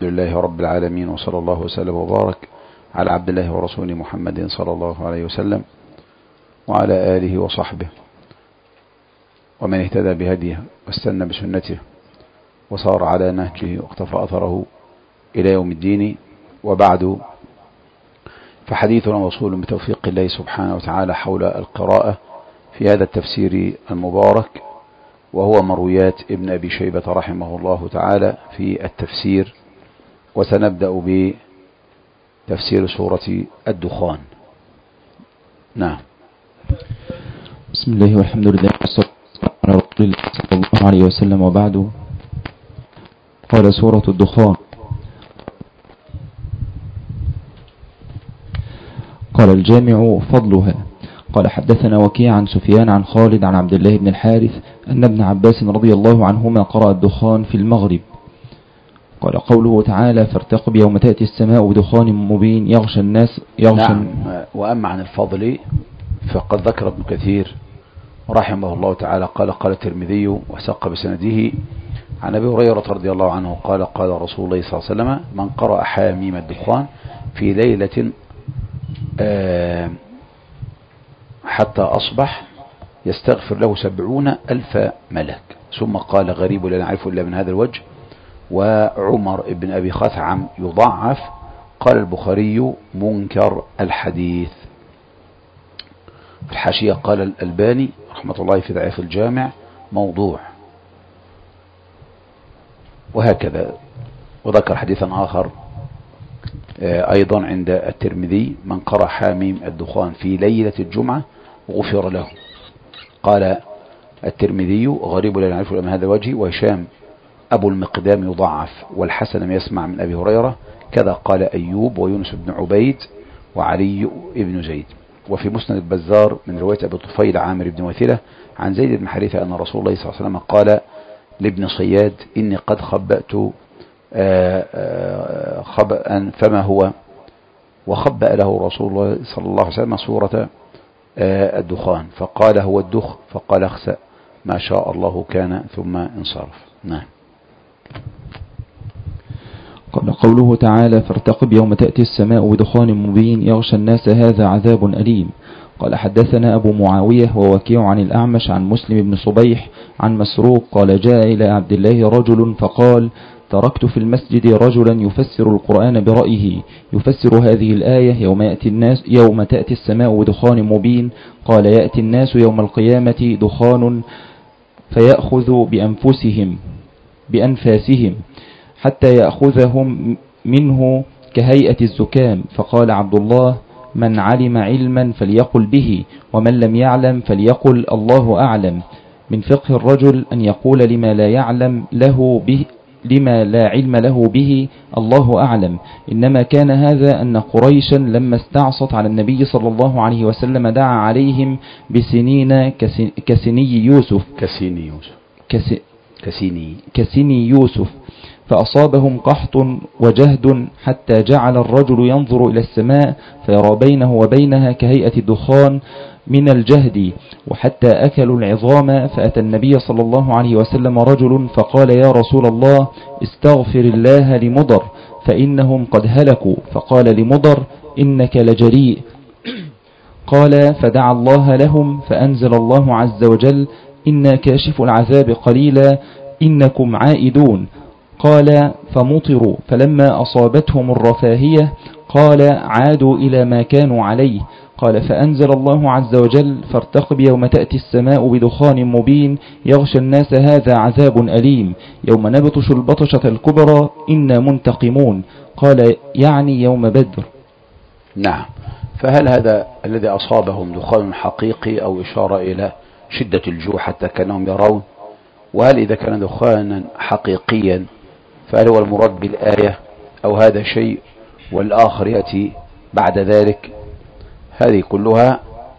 لله رب العالمين، وصلى الله وسلم وبارك على عبد الله ورسوله محمد صلى الله عليه وسلم وعلى آله وصحبه ومن اهتدى بهديه واستنى بسنته وصار على نهجه واقتفى أثره إلى يوم الدين. وبعد، فحديثنا موصول بتوفيق الله سبحانه وتعالى حول القراءة في هذا التفسير المبارك، وهو مرويات ابن أبي شيبة رحمه الله تعالى في التفسير. وسنبدأ بتفسير سورة الدخان. نعم. بسم الله والحمد لله والصلاة والسلام على رسول الله صلى الله عليه وسلم، وبعد. قال سورة الدخان: قال الجامع: فضلها. قال حدثنا وكيع عن سفيان عن خالد عن عبد الله بن الحارث أن ابن عباس رضي الله عنهما قرأ الدخان في المغرب. قال: قوله تعالى: فارتقب يوم تأتي السماء بدخان مبين يغشى الناس نعم. وأما عن الفضل فقد ذكر ابن كثير رحمه الله تعالى قال الترمذي وسق بسنده عن أبي هريرة رضي الله عنه قال رسول الله صلى الله عليه وسلم: من قرأ حاميم الدخان في ليلة حتى أصبح يستغفر له 70,000 ملك. ثم قال: غريب لا نعرفه إلا من هذا الوجه. وعمر بن أبي خثعم يضعف. قال البخاري: منكر الحديث. في الحاشية قال الألباني رحمة الله في ضعيف الجامع: موضوع. وهكذا. وذكر حديثا آخر أيضا عند الترمذي: من قرأ حاميم الدخان في ليلة الجمعة غفر له. قال الترمذي: غريب لا نعرفه من هذا الوجه. وهشام أبو المقدام يضعف، والحسن لم يسمع من أبي هريرة. كذا قال أيوب ويونس بن عبيد وعلي بن زيد. وفي مسند البزار من رواية أبي طفيل عامر بن وثلة عن زيد بن حارثة أن رسول الله صلى الله عليه وسلم قال لابن صياد: إني قد خبأت خبأ فما هو؟ وخبأ له رسول الله صلى الله عليه وسلم سورة الدخان، فقال: هو الدخ. فقال: اخسأ، ما شاء الله كان، ثم انصرف. نعم. قال: قوله تعالى: فارتقب يوم تأتي السماء بدخان مبين يغشى الناس هذا عذاب أليم. قال حدثنا أبو معاوية ووكيع عن الأعمش عن مسلم بن صبيح عن مسروق قال: جاء إلى عبد الله رجل فقال: تركت في المسجد رجلا يفسر القرآن برأيه يفسر هذه الآية: يوم تأتي السماء بدخان مبين. قال: يأتي الناس يوم القيامة دخان فيأخذ بأنفاسهم حتى يأخذهم منه كهيئة الزكام. فقال عبد الله: من علم علما فليقل به، ومن لم يعلم فليقل الله أعلم. من فقه الرجل أن يقول لما لا علم له به الله أعلم. إنما كان هذا أن قريشا لما استعصت على النبي صلى الله عليه وسلم دعا عليهم بسنين كسني يوسف فأصابهم قحط وجهد حتى جعل الرجل ينظر إلى السماء فيرى بينه وبينها كهيئة الدخان من الجهد، وحتى أكلوا العظام. فأتى النبي صلى الله عليه وسلم رجل فقال: يا رسول الله، استغفر الله لمضر فإنهم قد هلكوا. فقال لمضر: إنك لجريء. قال: فدعا الله لهم فأنزل الله عز وجل: إنا كاشف العذاب قليلا إنكم عائدون. قال: فمطروا، فلما أصابتهم الرفاهية قال: عادوا إلى ما كانوا عليه. قال: فأنزل الله عز وجل: فارتقب يوم تأتي السماء بدخان مبين يغشى الناس هذا عذاب أليم يوم نبطش البطشة الكبرى إنا منتقمون. قال: يعني يوم بدر. نعم. فهل هذا الذي أصابهم دخان حقيقي أو إشارة إلى شدة الجوع حتى كانهم يرون؟ وهل إذا كان دخانا حقيقيا فهل هو المراد بالآية أو هذا شيء والآخر يأتي بعد ذلك؟ هذه كلها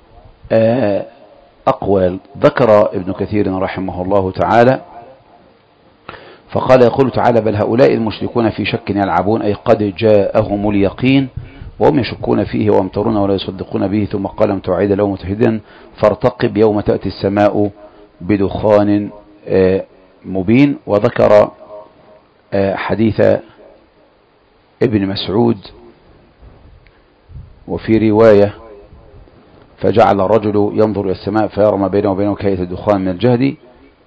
أقوال. ذكر ابن كثير رحمه الله تعالى فقال: يقول تعالى: بل هؤلاء المشركون في شك يلعبون، أي قد جاءهم اليقين وهم يشكون فيه ويمترون ولا يصدقون به. ثم قال متوعدا لهم متحدا: فارتقب يوم تأتي السماء بدخان مبين. وذكر حديث ابن مسعود، وفي رواية فجعل الرجل ينظر إلى السماء فيرى ما بينه وبينه كهيئة الدخان من الجهد،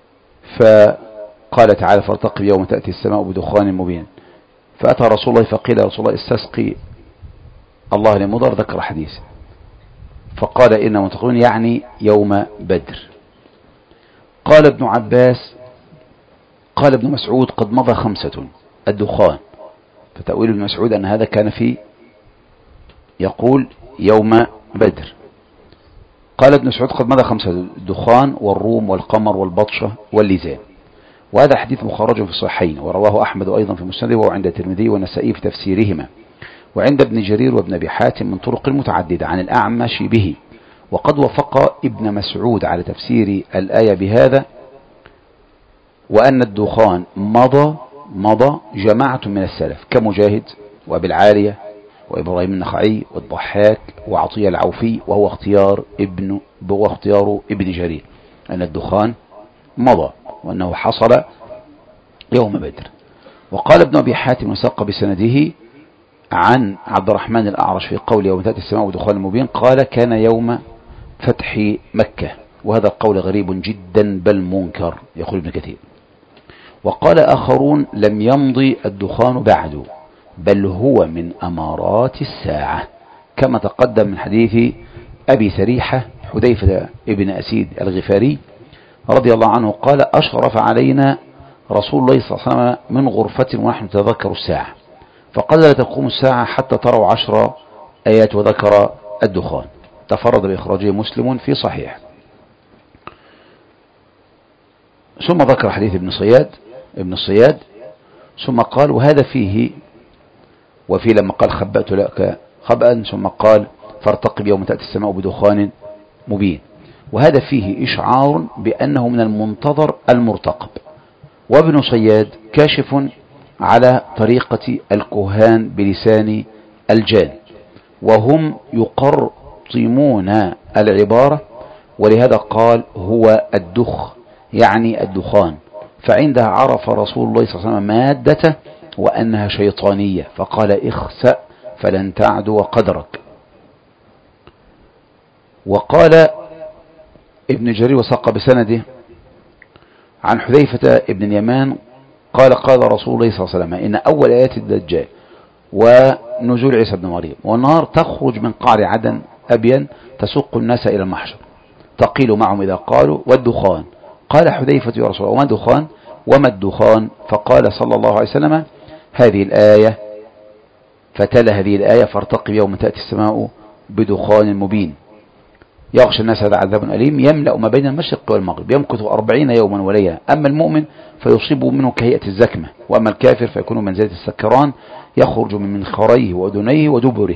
فقال تعالى فارتقب يوم تأتي السماء بدخان مبين. فأتى رسول الله فقيل يا رسول الله استسقي الله لمضر، ذكر حديث فقال إن منتقون يعني يوم بدر. قال ابن عباس قال ابن مسعود قد مضى 5 الدخان، فتأويل ابن مسعود أن هذا كان في يقول يوم بدر. قال ابن مسعود قد مضى 5 الدخان والروم والقمر والبطشة واللزام. وهذا حديث مخرج في الصحيحين، ورواه أحمد أيضا في مسنده، وعند الترمذي والنسائي في تفسيرهما، وعند ابن جرير وابن أبي حاتم من طرق متعددة عن الأعمش به. وقد وافق ابن مسعود على تفسير الآية بهذا، وأن الدخان مضى جماعة من السلف كمجاهد وأبي العالية وإبراهيم النخعي والضحاك وعطية العوفي، وهو اختيار ابن جرير أن الدخان مضى وأنه حصل يوم بدر. وقال ابن أبي حاتم وساق بسنده عن عبد الرحمن الأعرج في قول يوم تأتي السماء بدخان مبين قال كان يوم فتح مكة، وهذا القول غريب جدا بل منكر، يقول ابن كثير. وقال آخرون لم يمضي الدخان بعد، بل هو من أمارات الساعة، كما تقدم من حديث أبي سريحة حذيفة ابن أسيد الغفاري رضي الله عنه قال أشرف علينا رسول الله صلى الله عليه وسلم من غرفة ونحن نتذكر الساعة، فقال لا تقوم الساعة حتى تروا 10 آيات، وذكر الدخان. تفرد بإخراجه مسلم في صحيح. ثم ذكر حديث ابن الصياد ثم قال وهذا فيه، وفي لما قال خبأت لك خبأ ثم قال فارتقب يوم تأتي السماء بدخان مبين، وهذا فيه إشعار بأنه من المنتظر المرتقب. وابن صياد كاشف على طريقة الكهان بلسان الجان، وهم يقرطمون العبارة، ولهذا قال هو الدخ يعني الدخان، فعندها عرف رسول الله صلى الله عليه وسلم مادته وأنها شيطانية، فقال اخسأ فلن تعدو قدرك. وقال ابن جرير وساق بسنده عن حذيفة ابن اليمان قال قال رسول الله صلى الله عليه وسلم إن أول آيات الدجال ونزول عيسى بن مريم والنار تخرج من قعر عدن أبين تسوق الناس إلى المحشر تقيل معهم إذا قالوا والدخان. قال حذيفة يا رسول الله وما الدخان؟ فقال صلى الله عليه وسلم هذه الآية، فتلا هذه الآية فارتقب يوم تأتي السماء بدخان مبين يغشى الناس هذا عذاب أليم يملأ ما بين المشرق والمغرب يمكث 40 يوما وليلة، أما المؤمن فيصيب منه كهيئة الزكمة، وأما الكافر فيكون منزلة السكران يخرج من منخريه وأذنيه ودبره.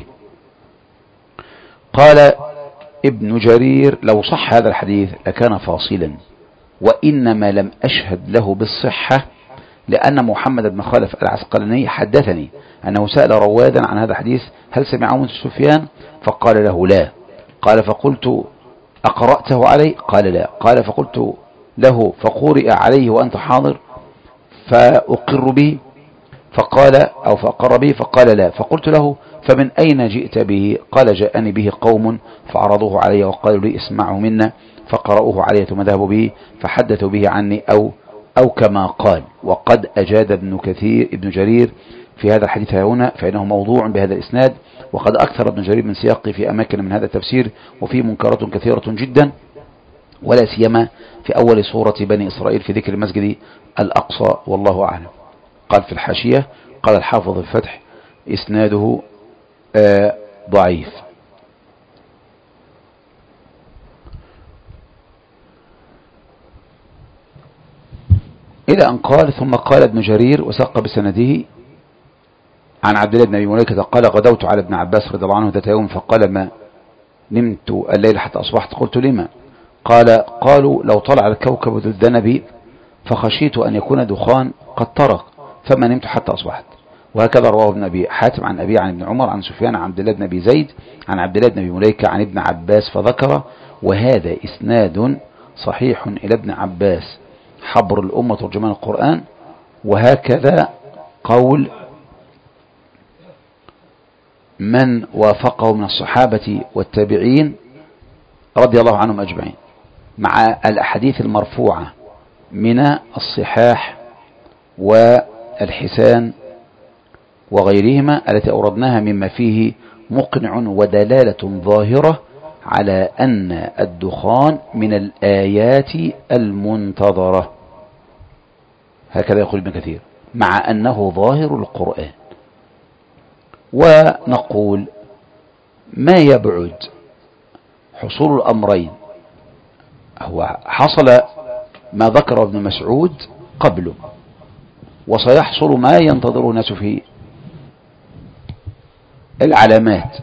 قال ابن جرير لو صح هذا الحديث لكان فاصلا، وإنما لم أشهد له بالصحة لأن محمد بن خالف العسقلاني حدثني أنه سأل روادا عن هذا الحديث هل سمعه من سفيان؟ فقال له لا. قال فقلت أقرأته عليه؟ قال لا. قال فقلت له فقرئ عليه وأنت حاضر فأقر به؟ فأقر به؟ فقال لا. فقلت له فمن أين جئت به؟ قال جاءني به قوم فعرضوه علي وقالوا لي اسمعه منا، فقرأوه علي ثم ذهبوا به فحدثوا به عني أو كما قال. وقد أجاد ابن جرير في هذا الحديث هنا فإنه موضوع بهذا الإسناد، وقد أكثر ابن جرير من سياقه في أماكن من هذا التفسير، وفيه منكرات كثيرة جدا، ولا سيما في أول سورة بني إسرائيل في ذكر المسجد الأقصى، والله أعلم. قال في الحاشية قال الحافظ الفتح إسناده ضعيف. إلى أن قال ثم قال ابن جرير وساق بسنده عن عبد الله بن أبي مليكة قال غدوت على ابن عباس رضي الله عنه ذات يوم فقال ما نمت الليل حتى أصبحت. قلت لما؟ قالوا لو طلع الكوكب ذو الذنب فخشيت أن يكون دخان قد طرق فما نمت حتى أصبحت. وهكذا رواه ابن أبي حاتم عن أبي عن ابن عمر عن سفيان عن عبد الله بن أبي زيد عن عبد الله بن أبي مليكة عن ابن عباس فذكر، وهذا إسناد صحيح إلى ابن عباس حبر الأمة ترجمان القرآن. وهكذا قول من وافقه من الصحابة والتابعين رضي الله عنهم أجمعين، مع الأحاديث المرفوعة من الصحاح والحسان وغيرهما التي أوردناها مما فيه مقنع ودلالة ظاهرة على أن الدخان من الآيات المنتظرة، هكذا يقول ابن كثير، مع أنه ظاهر القرآن. ونقول ما يبعد حصول الأمرين، هو حصل ما ذكر ابن مسعود قبله، وسيحصل ما ينتظره الناس في العلامات،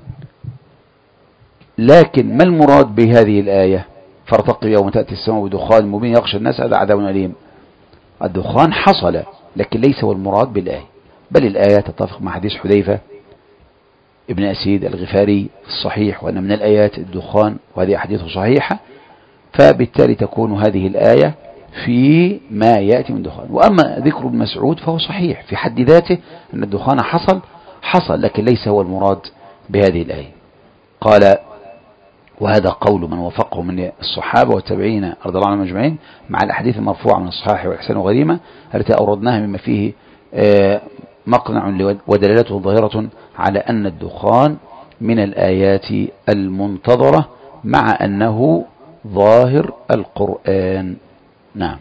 لكن ما المراد بهذه الآية؟ فارتقب يوم تأتي السماء بدخان مبين يغشى الناس هذا عذاب أليم. الدخان حصل لكن ليس هو المراد بالآية، بل الآية تتفق مع حديث حذيفة ابن أسيد الغفاري الصحيح وأن من الآيات الدخان، وهذه أحاديث صحيحة، فبالتالي تكون هذه الآية في ما يأتي من دخان. وأما ذكر ابن مسعود فهو صحيح في حد ذاته أن الدخان حصل لكن ليس هو المراد بهذه الآية. قال وهذا قول من وفقه من الصحابة والتابعين رضي الله عنهم أجمعين، مع الأحاديث المرفوعة من الصحاح والحسن وغيرهما التي أوردناها مما فيه مقنع ودلالته ظاهرة على أن الدخان من الآيات المنتظرة مع أنه ظاهر القرآن. نعم.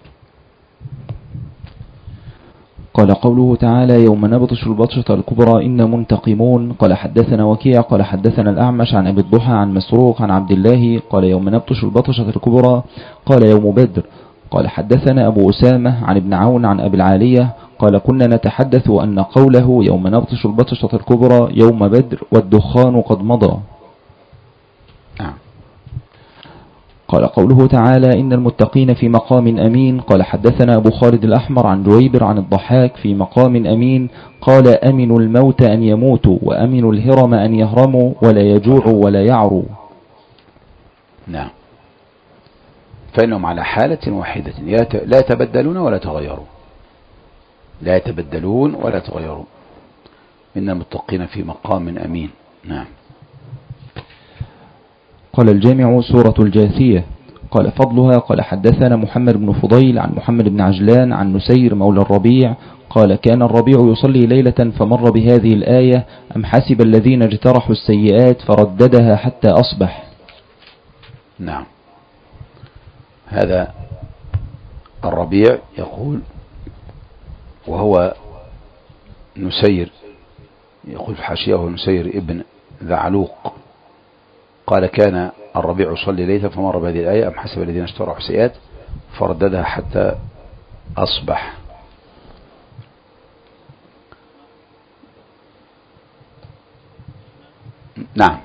قال قوله تعالى يوم نبطش البطشة الكبرى إن منتقمون. قال حدثنا وكيع قال حدثنا الأعمش عن أبي الضحى عن مسروق عن عبد الله قال يوم نبطش البطشة الكبرى قال يوم بدر. قال حدثنا أبو أسامة عن ابن عون عن أبي العالية قال كنا نتحدث أن قوله يوم نبطش البطشة الكبرى يوم بدر والدخان قد مضى. قال قوله تعالى إن المتقين في مقام أمين. قال حدثنا أبو خالد الأحمر عن جويبر عن الضحاك في مقام أمين قال أمنوا الموت أن يموتوا وأمنوا الهرم أن يهرموا ولا يجوعوا ولا يعروا. نعم، فإنهم على حالة واحدة لا يتبدلون ولا تغيرون، لا يتبدلون ولا تغيرون. إن المتقين في مقام أمين. نعم. قال الجامع سورة الجاثية. قال فضلها. قال حدثنا محمد بن فضيل عن محمد بن عجلان عن نسير مولى الربيع قال كان الربيع يصلي ليلة فمر بهذه الآية أم حسب الذين اجترحوا السيئات فرددها حتى أصبح. نعم، هذا الربيع يقول وهو نسير، يقول في حاشيه نسير ابن ذعلوق قال كان الربيع يصلي ليلة فمر بهذه الآية أم حسب الذين اشتروا سيئات فرددها حتى أصبح. نعم،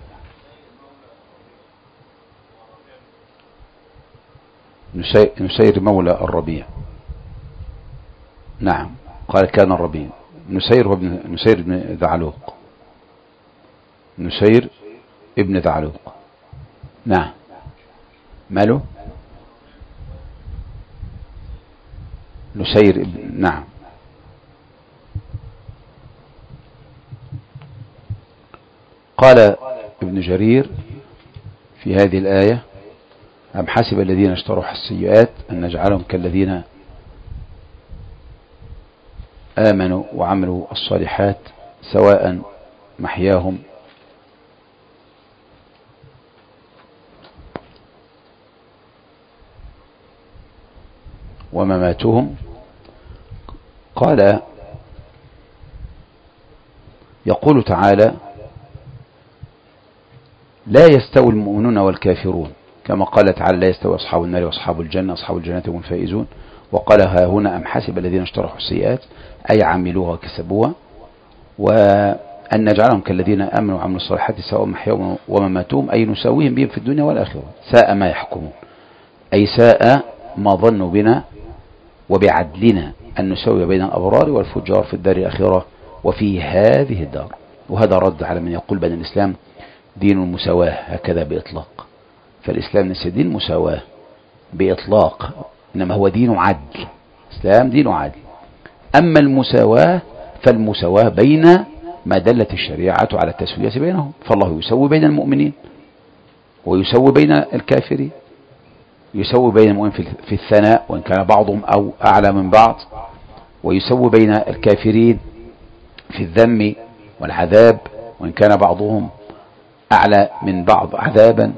نسير مولى الربيع. نعم، قال كان الربيع نسير هو نسير بن ذعلوق، نسير ابن ذعلوق. نعم، ماله نسير ابن. نعم، قال ابن جرير في هذه الآية أم حسب الذين اشتروا السيئات أن نجعلهم كالذين آمنوا وعملوا الصالحات سواء محياهم ومماتهم. قال يقول تعالى لا يستوي المؤمنون والكافرون، كما قال تعالى لا يستوي أصحاب النار وأصحاب الجنة أصحاب الجنة هم الفائزون. وقال ها هنا أم حسب الذين اشترحوا السيئات أي عملوها وكسبوها وأن نجعلهم كالذين آمنوا وعملوا الصالحات سواء محياهم ومماتهم أي نساويهم بهم في الدنيا والآخرة. ساء ما يحكمون، أي ساء ما ظنوا بنا وبعدلنا أن نسوي بين الأبرار والفجار في الدار الآخرة وفي هذه الدار. وهذا رد على من يقول بأن الإسلام دين المساواة هكذا بإطلاق، فالإسلام ليس دين مساواة بإطلاق، إنما هو دين عدل. الإسلام دين عدل. أما المساواة فالمساواة بين ما دلت الشريعة على التسوية بينهم، فالله يسوي بين المؤمنين ويسوي بين الكافرين، يسوي بين المؤمنين في الثناء وإن كان بعضهم أو أعلى من بعض، ويسوي بين الكافرين في الذم والعذاب وإن كان بعضهم أعلى من بعض عذابا.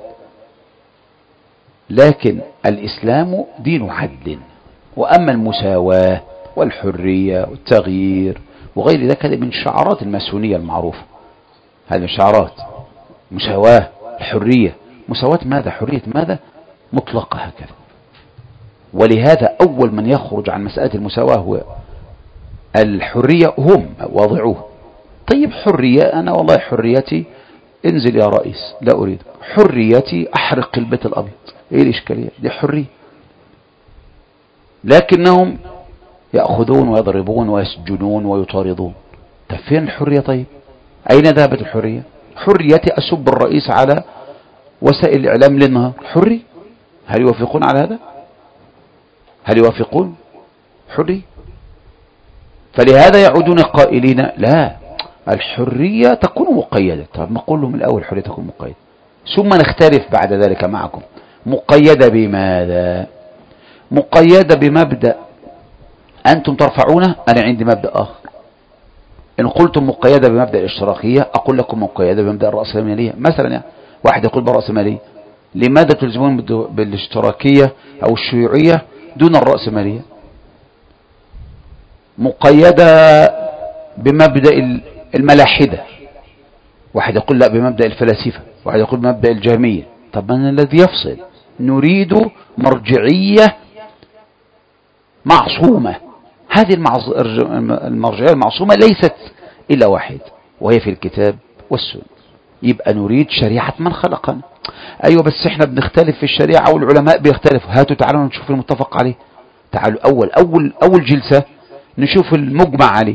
لكن الإسلام دين عدل. وأما المساواة والحرية والتغيير وغير ذلك هذه من شعارات الماسونية المعروفة، هذه من شعارات مساواة الحرية. مساواة ماذا؟ حرية ماذا؟ مطلقة هكذا. ولهذا أول من يخرج عن مسألة المساواة هو الحرية، هم وضعوه. طيب حرية، أنا والله حريتي انزل يا رئيس لا أريد، حريتي أحرق البيت الأبيض، إيه الإشكالية؟ دي حرية. لكنهم يأخذون ويضربون ويسجنون ويطاردون. طيب فين الحرية؟ طيب أين ذهبت الحرية؟ حريتي أسب الرئيس على وسائل الإعلام للنهار، حرية. هل يوافقون على هذا؟ هل يوافقون؟ حرية. فلهذا يعودون قائلين لا، الحرية تكون مقيدة. طب نقول لهم الأول الحرية تكون مقيدة، ثم نختلف بعد ذلك معكم. مقيدة بماذا؟ مقيدة بمبدأ أنتم ترفعونه، أنا عندي مبدأ آخر. إن قلتم مقيدة بمبدأ الاشتراكية أقول لكم مقيدة بمبدأ الرأسمالية. مثلا يعني واحد يقول بالرأسمالية، لماذا تلزمون بالاشتراكية أو الشيوعية دون الرأسمالية؟ مقيدة بمبدأ الملاحدة، واحد يقول لا بمبدأ الفلاسفة، واحد يقول بمبدأ الجهمية. طب من الذي يفصل؟ نريد مرجعية معصومة. هذه المرجعية المعصومة ليست إلا واحد، وهي في الكتاب والسنة. يبقى نريد شريعة من خلقنا. أيوة بس احنا بنختلف في الشريعة والعلماء بيختلفوا. هاتوا تعالوا نشوف المتفق عليه. تعالوا أول جلسة نشوف المجمع عليه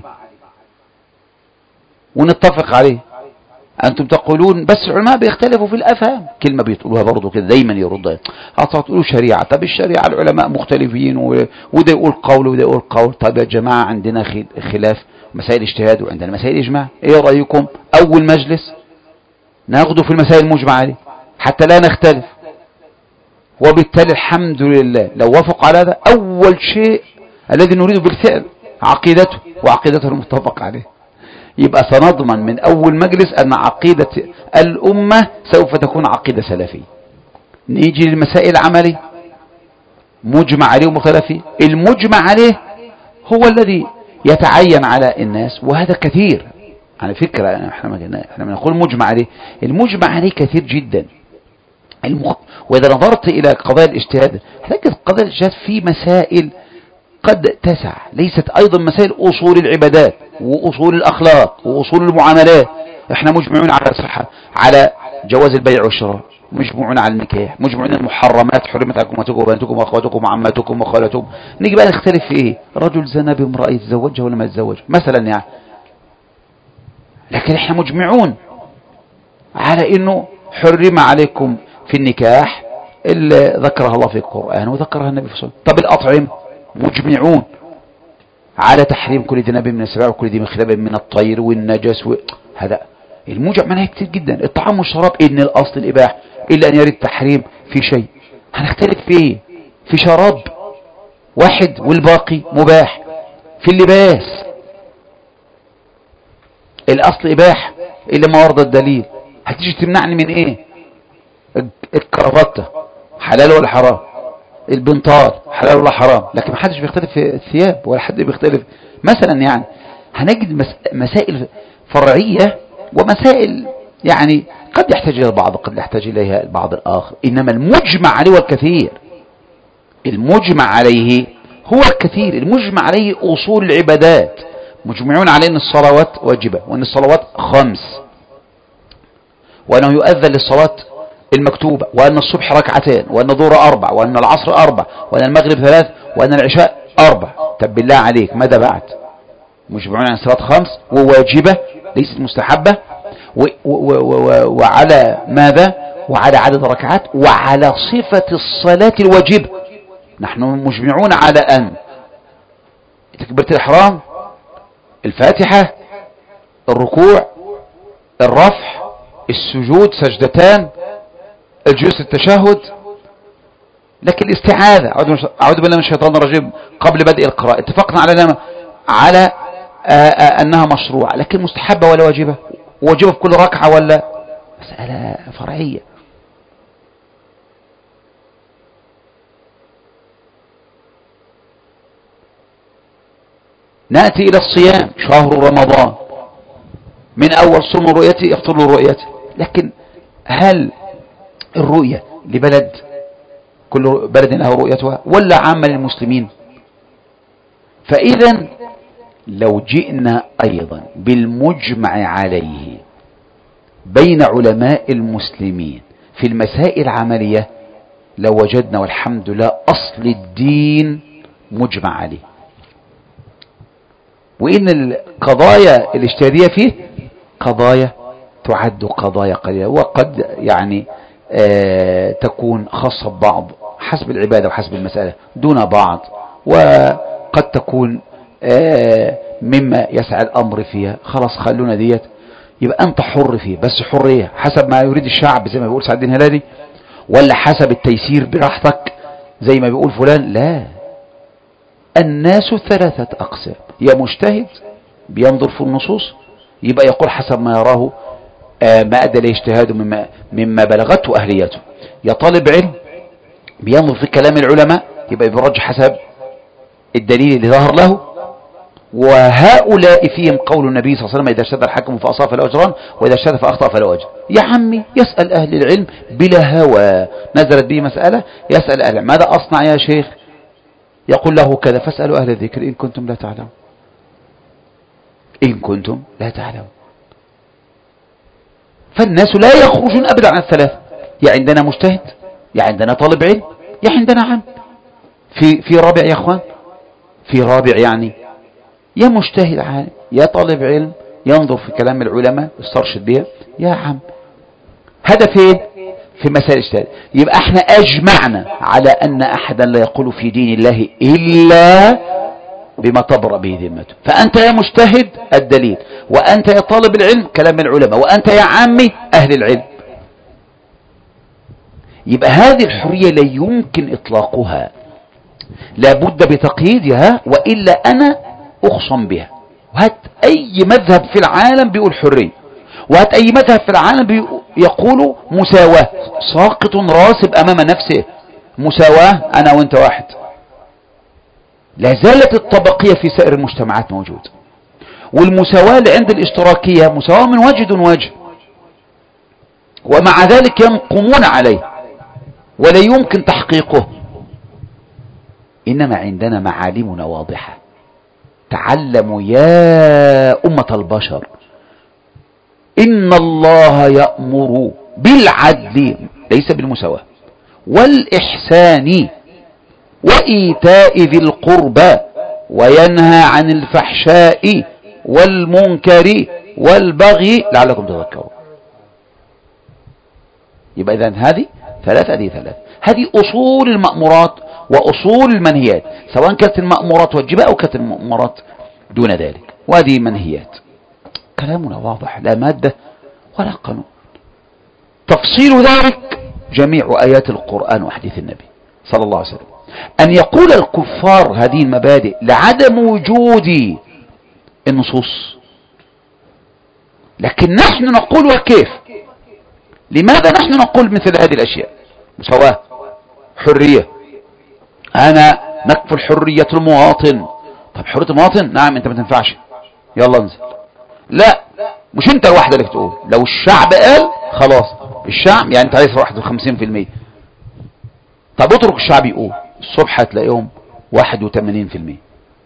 ونتفق عليه. أنتم تقولون بس العلماء بيختلفوا في الأفهام، كلمة بيتقولوها برضو كده دايما يردها. تقولوا شريعة، طب الشريعة العلماء مختلفين وده يقول قول وده يقول قول. طب يا جماعة عندنا خلاف مسائل اجتهاد وعندنا مسائل إجماع، إيه رأيكم أول مجلس ناخده في المسائل المجمع عليه حتى لا نختلف؟ وبالتالي الحمد لله لو وافق على هذا أول شيء الذي نريده بالفعل عقيدته وعقيدته المتفق عليه. يبقى سنضمن من أول مجلس أن عقيدة الأمة سوف تكون عقيدة سلفية. نيجي للمسائل العملية مجمع عليه ومختلف فيه. المجمع عليه هو الذي يتعين على الناس، وهذا كثير على فكرة. احنا بنقول مجمع عليه، المجمع عليه كثير جدا. وإذا نظرت إلى قضايا الاجتهاد هتجد قضايا الاجتهاد في مسائل قد تسع، ليست أيضا مسائل أصول العبادات وأصول الأخلاق وأصول المعاملات. احنا مجمعون على الصحة، على جواز البيع والشراء، مجمعون على النكاح، مجمعون المحرمات، حرمت عليكم أمهاتكم وبناتكم وأخواتكم وعماتكم وخالاتكم. نيجي بقى نختلف في ايه؟ رجل زنى بامرأة يتزوجها ولا ما يتزوجها مثلا يعني. لكن احنا مجمعون على انه حرم عليكم في النكاح اللي ذكرها الله في القرآن وذكرها النبي صلى الله عليه وسلم. طب الأطعمة مجمعون على تحريم كل ذي نبي من السباع وكل ذي مخلب من الطير والنجس هذا الموجع منها كتير جدا. الطعام والشراب إن الأصل الإباح إلا أن يرد التحريم في شيء. هنختلف في إيه؟ في شراب واحد والباقي مباح. في اللباس الأصل إباح إلا ما ورد الدليل. هتيجي تمنعني من إيه؟ الكرافتة حلال ولا حرام؟ البنطال حلال ولا حرام؟ لكن ما حدش بيختلف في الثياب ولا حد بيختلف مثلا. يعني هنجد مسائل فرعية ومسائل يعني قد يحتاج إلى البعض قد يحتاج إليها البعض الآخر. إنما المجمع عليه والكثير، المجمع عليه هو الكثير. المجمع عليه أصول العبادات، مجمعون عليه أن الصلوات واجبة وأن الصلوات 5 وأنه يؤذن للصلاة المكتوبة وأن الصبح 2 وأن الظهر 4 وأن العصر 4 وأن المغرب 3 وأن العشاء 4. طب بالله عليك ماذا بعد؟ مجمعون عن الصلاة 5 وواجبة ليست مستحبة، وعلى ماذا؟ وعلى عدد ركعات وعلى صفة الصلاة الواجبة. نحن مجمعون على أن تكبيرة الإحرام، الفاتحة، الركوع، الرفع، السجود سجدتان، الجلوس التشهد. لكن الاستعاذة أعوذ بالله من الشيطان الرجيم قبل بدء القراءة اتفقنا على أنها مشروعة، لكن مستحبة ولا واجبة؟ واجبة في كل ركعة ولا مسألة فرعية. نأتي إلى الصيام، شهر رمضان، من أول صوم رؤيته يفطر رؤيته، لكن هل الرؤية لبلد كل بلد له رؤيتها ولا عامة للمسلمين؟ فإذا لو جئنا أيضا بالمجمع عليه بين علماء المسلمين في المسائل العملية لو وجدنا والحمد لله أصل الدين مجمع عليه، وإن القضايا الاجتهادية فيه قضايا تعد قضايا قليلة، وقد يعني تكون خاصة ببعض حسب العبادة وحسب المسألة دون بعض، وقد تكون مما يسعى الأمر فيها خلاص خلونا ديت، يبقى أنت حر فيه، بس حرية حسب ما يريد الشعب زي ما بيقول سعد الدين هلالي، ولا حسب التيسير براحتك زي ما بيقول فلان. لا، الناس ثلاثة أقسام، يا مجتهد بينظر في النصوص يبقى يقول حسب ما يراه ما أدى له اجتهاده مما بلغته أهليته، يا طالب علم بينظر في كلام العلماء يبقى بيرجح حسب الدليل اللي ظهر له، وهؤلاء فيهم قول النبي صلى الله عليه وسلم إذا اجتهد الحاكم فأصاب فله أجران وإذا اجتهد فأخطأ فله أجر. يا عمي يسأل أهل العلم بلا هوى، نزلت به مسألة يسأل أهل العلم ماذا أصنع يا شيخ، يقول له كذا، فاسألوا أهل الذكر إن كنتم لا تعلمون، إن كنتم لا تعلمون. فالناس لا يخرجون أبدا عن الثلاث، يا عندنا مجتهد، يا عندنا طالب علم، يا عندنا عام. في رابع يا أخوان، في رابع يعني يا مجتهد عالم، يا طالب علم ينظر في كلام العلماء استرشد بها، يا عم. هذا فين؟ في مسائل الاجتهاد. يبقى احنا أجمعنا على أن أحدا لا يقول في دين الله إلا بما تبرأ به ذمته. فأنت يا مجتهد الدليل، وأنت يا طالب العلم كلام العلماء، وأنت يا عامي أهل العلم. يبقى هذه الحرية لا يمكن إطلاقها، لابد بتقييدها، وإلا أنا أخصم بها. وهات أي مذهب في العالم بيقول حرية، وهات أي مذهب في العالم يقول مساواة، ساقط راسب أمام نفسه. مساواة أنا وأنت واحد. لا زالت الطبقية في سائر المجتمعات موجودة، والمساواة اللي عند الاشتراكية مساواة من وجه دون وجه، ومع ذلك ينقمون عليه ولا يمكن تحقيقه. إنما عندنا معالمنا واضحة. تعلموا يا أمة البشر إن الله يأمر بالعدل ليس بالمساواة والإحسان وإيتاء ذي القربى وينهى عن الفحشاء والمنكر والبغي لعلكم تذكرون. يبقى إذن هذه ثلاث، هذه أصول المأمورات وأصول المنهيات، سواء كانت المأمورات واجبة أو كانت المأمورات دون ذلك، وهذه منهيات. كلامنا واضح، لا مادة ولا قانون. تفصيل ذلك جميع آيات القرآن وحديث النبي صلى الله عليه وسلم. أن يقول الكفار هذه المبادئ لعدم وجود النصوص، لكن نحن نقول وكيف؟ لماذا نحن نقول مثل هذه الأشياء؟ مساواة، حرية، أنا نكفل حرية المواطن. طب حرية المواطن؟ نعم أنت ما تنفعش، يلا انزل. لا، مش أنت الواحدة اللي تقول، لو الشعب قال خلاص، الشعب يعني أنت عايز 51%، طب اترك الشعب يقول، الصبح هتلاقيهم 81%.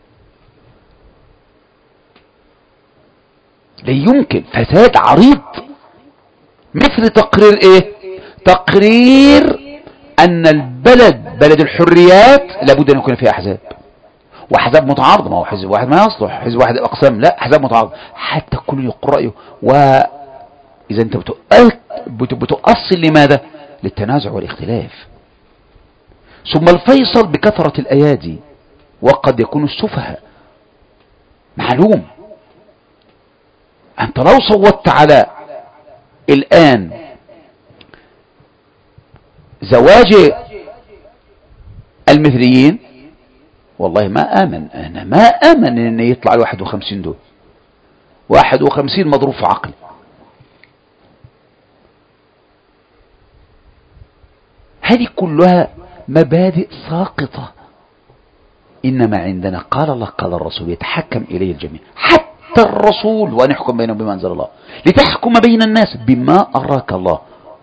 لا يمكن، فساد عريض. مثل تقرير ايه؟ تقرير ان البلد بلد الحريات لابد ان يكون فيها احزاب، واحزاب متعارضه. ما هو حزب واحد ما يصلح، حزب واحد اقسام، لا، احزاب متعارضه حتى كل يقول رايه. واذا انت بتؤصل لماذا؟ للتنازع والاختلاف. ثم الفيصل بكثرة الأيادي، وقد يكون السفهاء. معلوم أنت فلو صوتت على الآن زواج المثليين والله ما آمن، أنا ما آمن أن يطلع 51 دول، 51 مضروب في عقل. هذه كلها مبادئ ساقطة. إنما عندنا قال الله قال الرسول يتحكم إليه الجميع، حتى الرسول، وأن يحكم بينهم بما أنزل الله، لتحكم بين الناس بما أراك الله.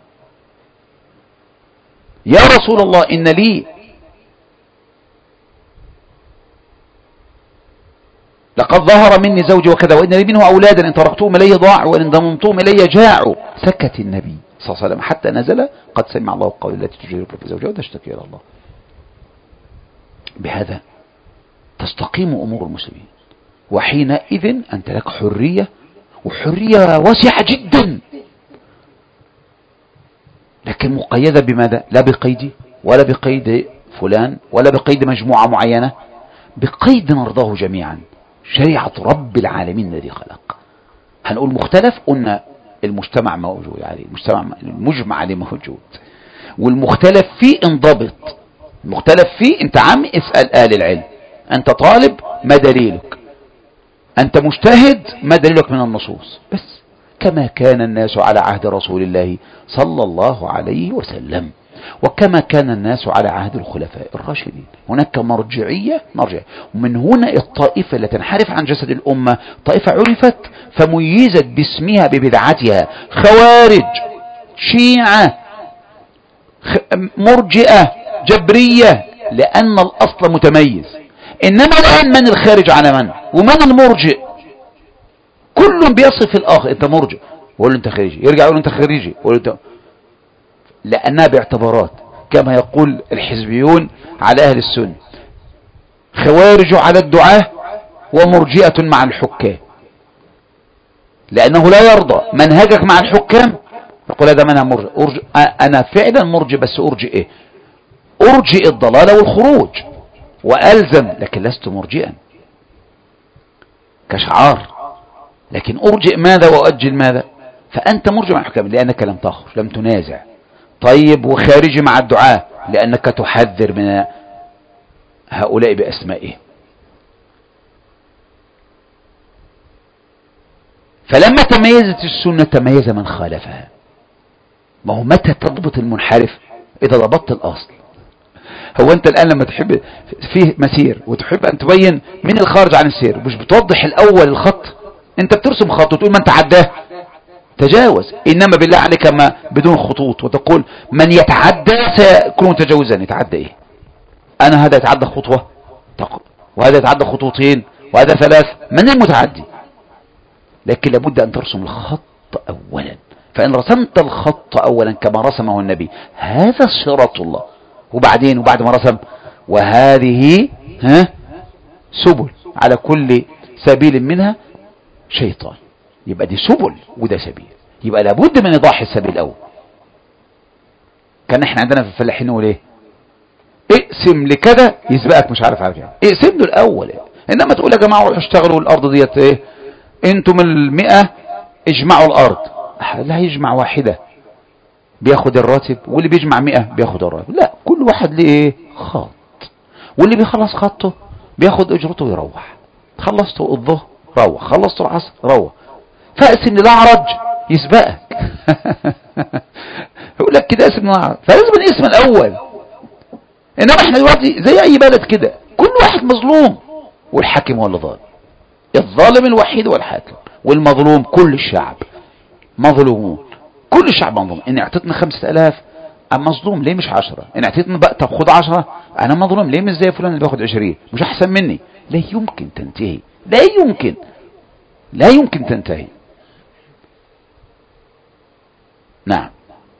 يا رسول الله إن لي لقد ظهر مني زوجي وكذا، وإن لي منه أولادا إن تركتهم إلي ضاعوا وإن ضممتهم إلي جاعوا. سكت النبي صلى الله عليه وسلم حتى نزل قد سمع الله قول التي تجادلك في زوجها وتشتكي إلى الله. بهذا تستقيم أمور المسلمين، وحينئذ أنت لك حرية، وحرية واسعة جدا، لكن مقيدة بماذا؟ لا بقيد ولا بقيد فلان ولا بقيد مجموعة معينة، بقيد نرضاه جميعا، شريعة رب العالمين الذي خلق. هنقول مختلف، قلنا المجتمع موجود عليه، المجمع عليه موجود، والمختلف فيه انضبط. المختلف فيه انت عم اسأل اهل العلم، انت طالب ما دليلك، انت مجتهد ما دليلك من النصوص بس، كما كان الناس على عهد رسول الله صلى الله عليه وسلم، وكما كان الناس على عهد الخلفاء الراشدين. هناك مرجعية، ومن هنا الطائفة التي تنحرف عن جسد الأمة طائفة عرفت فميزت باسمها ببدعتها، خوارج، شيعة، مرجئة، جبرية، لأن الأصل متميز. إنما الآن من الخارج على من؟ ومن المرجئ؟ كل بيصف الآخر، أنت مرجئ وقول أنت خارجي، يرجع يقول أنت خارجي وقول أنت، لأنها باعتبارات، كما يقول الحزبيون على أهل السنة، خوارج على الدعاة ومرجئة مع الحكام، لأنه لا يرضى منهجك مع الحكام، يقول هذا منها مرجئ. أنا فعلا مرجئ، بس أرجئ إيه؟ أرجئ الضلال والخروج وألزم، لكن لست مرجئا كشعار، لكن أرجئ ماذا وأؤجل ماذا؟ فأنت مرجئ مع الحكام لأنك لم تخرج، لم تنازع. طيب وخارجي مع الدعاء لأنك تحذر من هؤلاء بأسمائهم. فلما تميزت السنة تميز من خالفها. ما هو متى تضبط المنحرف؟ إذا ضبطت الأصل. هو أنت الآن لما تحب فيه مسير وتحب أن تبين من الخارج عن السير، مش بتوضح الأول الخط، أنت بترسم خط وتقول من تعداه تجاوز، إنما بالله عليك ما بدون خطوط، وتقول من يتعدى سيكون متجاوزا. يتعدى إيه؟ أنا هذا يتعدى خطوة وهذا يتعدى خطوتين وهذا ثلاث، من المتعدي؟ لكن لابد أن ترسم الخط أولا، فإن رسمت الخط أولا كما رسمه النبي هذا صراط الله، وبعدين وبعد ما رسم وهذه سبل، على كل سبيل منها شيطان، يبقى دي سبل وده سبيل، يبقى لابد من إيضاح السبيل الأول. كان احنا عندنا في الفلاحين نقول ايه؟ اقسم لكذا يسبقك مش عارف يعني. اقسم له الأول، إنما تقول يا جماعة روحوا اشتغلوا الأرض ديت ايه، انتم 100 اجمعوا الأرض، لا يجمع واحدة بياخد الراتب، واللي بيجمع 100 بياخد الراتب، لا، كل واحد ليه ايه؟ خط، واللي بيخلص خطه بياخد اجرته ويروح. خلصته الظهر روح، خلصته العصر روح، فاقسم للأعرج يسبقك. يقول لك كده اسم الأعرج، فلازم الاسم الأول. انما احنا دلوقتي زي اي بلد كده، كل واحد مظلوم والحاكم هو اللي ظالم، الظالم الوحيد هو الحاكم، والمظلوم كل الشعب مظلومون، كل الشعب مظلوم. ان اعطيتنا 5000 انا مظلوم ليه مش 10؟ ان اعطيتنا بقى طب خد 10 انا مظلوم ليه مش زي فلان اللي بياخد 20؟ مش احسن مني؟ لا يمكن تنتهي، لا يمكن تنتهي. نعم.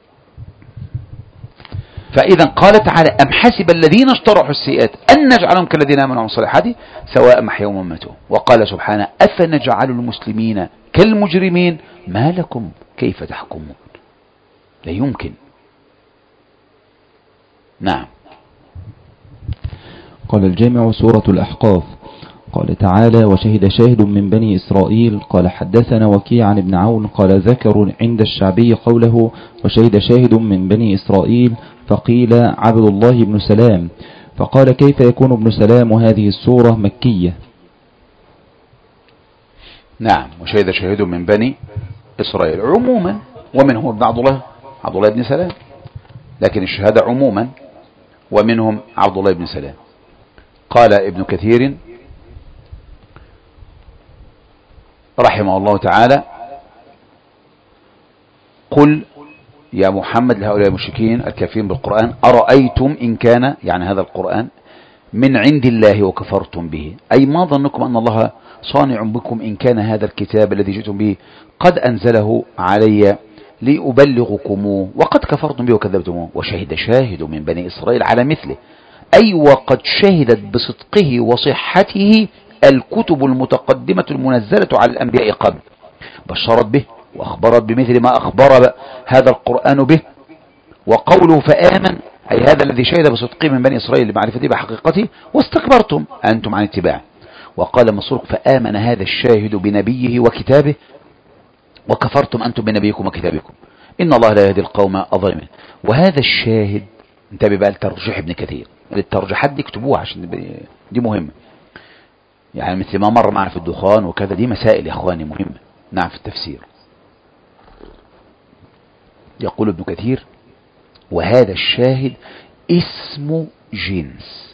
فإذا قال تعالى أم حسب الذين اشترحوا السيئات أن نجعلهم كالذين آمنوا وعملوا الصالحات سواء محياهم ومماتهم. وقال سبحانه أفنجعل المسلمين كالمجرمين ما لكم كيف تحكمون؟ لا يمكن. نعم. قال الجامع سورة الأحقاف قال تعالى: وشهد شاهد من بني إسرائيل. قال حدثنا وكيع عن ابن عون قال: ذكروا عند الشعبي قوله وشهد شاهد من بني إسرائيل، فقيل عبد الله بن سلام، فقال: كيف يكون ابن سلام وهذه السورة مكية؟ نعم، وشهد شاهد من بني إسرائيل عموما، ومنهم ابن عبد الله بن سلام، لكن الشهادة عموما ومنهم عبد الله بن سلام. قال ابن كثير رحمه الله تعالى: قل يا محمد لهؤلاء المشركين الكافرين بالقرآن أرأيتم إن كان، يعني هذا القرآن، من عند الله وكفرتم به، أي ما ظنكم أن الله صانع بكم إن كان هذا الكتاب الذي جئتم به قد أنزله علي لأبلغكم وقد كفرتم به وكذبتموه. وشهد شاهد من بني إسرائيل على مثله، أي وقد شهدت بصدقه وصحته الكتب المتقدمة المنزلة على الأنبياء قبل، بشرت به وأخبرت بمثل ما أخبر هذا القرآن به. وقوله فآمن، أي هذا الذي شهد بصدقه من بني إسرائيل لمعرفته بحقيقته واستكبرتم أنتم عن اتباعه. وقال مسروق: فآمن هذا الشاهد بنبيه وكتابه وكفرتم أنتم بنبيكم وكتابكم إن الله لا يهدي القوم الظالمين. وهذا الشاهد، انتبه بقى لترجيح ابن كثير، الترجيحات دي اكتبوها عشان دي مهمة، يعني مثل ما مر معنا في الدخان وكذا، دي مسائل يا اخواني مهمة. نعم، في التفسير يقول ابن كثير: وهذا الشاهد اسم جنس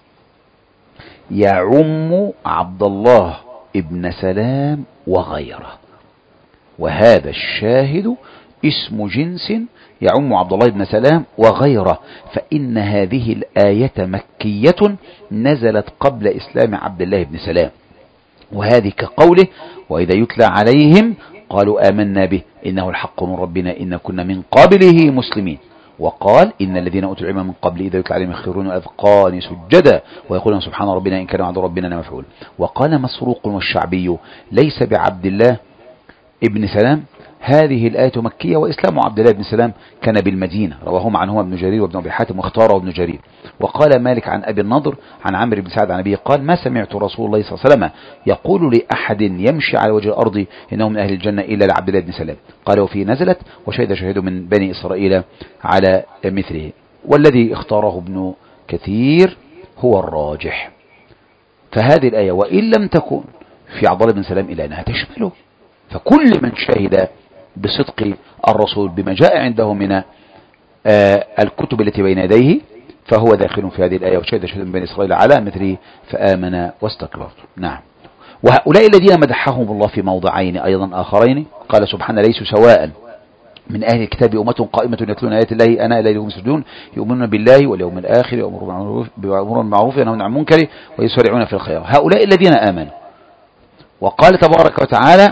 يعم عبد الله ابن سلام وغيره. وهذا الشاهد اسم جنس يعم عبد الله بن سلام وغيره، فإن هذه الآية مكية نزلت قبل إسلام عبد الله بن سلام. وهذه كقوله: وإذا يتلى عليهم قالوا آمنا به إنه الحق من ربنا إن كنا من قبله مسلمين. وقال: إن الذين أوتوا العلم من قبل إذا يتلى عليهم يخرون الأذقان سجدا ويقولون سبحان ربنا إن كان وعد ربنا لمفعول. وقال مسروق والشعبي: ليس بعبد الله ابن سلام، هذه الآية مكية وإسلام عبد الله بن سلام كان بالمدينة. رواهما عنهما ابن جرير وابن أبي حاتم واختاره ابن جرير. وقال مالك عن أبي النضر عن عمرو بن سعد عن أبيه قال: ما سمعت رسول الله صلى الله عليه وسلم يقول لأحد يمشي على وجه الأرض إنه من أهل الجنة إلا لعبد الله بن سلام. قال: وفيه نزلت وشهد شهيد من بني إسرائيل على مثله. والذي اختاره ابن كثير هو الراجح. فهذه الآية وإن لم تكن في عبد الله بن سلام إلا أنها تشمله، فكل من شهد بصدق الرسول بما جاء عنده من الكتب التي بين يديه فهو داخل في هذه الآية. وشهد شهد من بني إسرائيل على مثله فآمن واستكبر. نعم. وهؤلاء الذين مدحهم الله في موضعين أيضا آخرين، قال سبحانه: ليسوا سواء من أهل الكتاب أمة قائمة يتلون آيات الله آناء الليل وهم يسجدون يؤمنون بالله واليوم الآخر ويأمرون بالمعروف وينهون عن المنكر ويسارعون في الخير. هؤلاء الذين آمنوا. وقال تبارك وتعالى: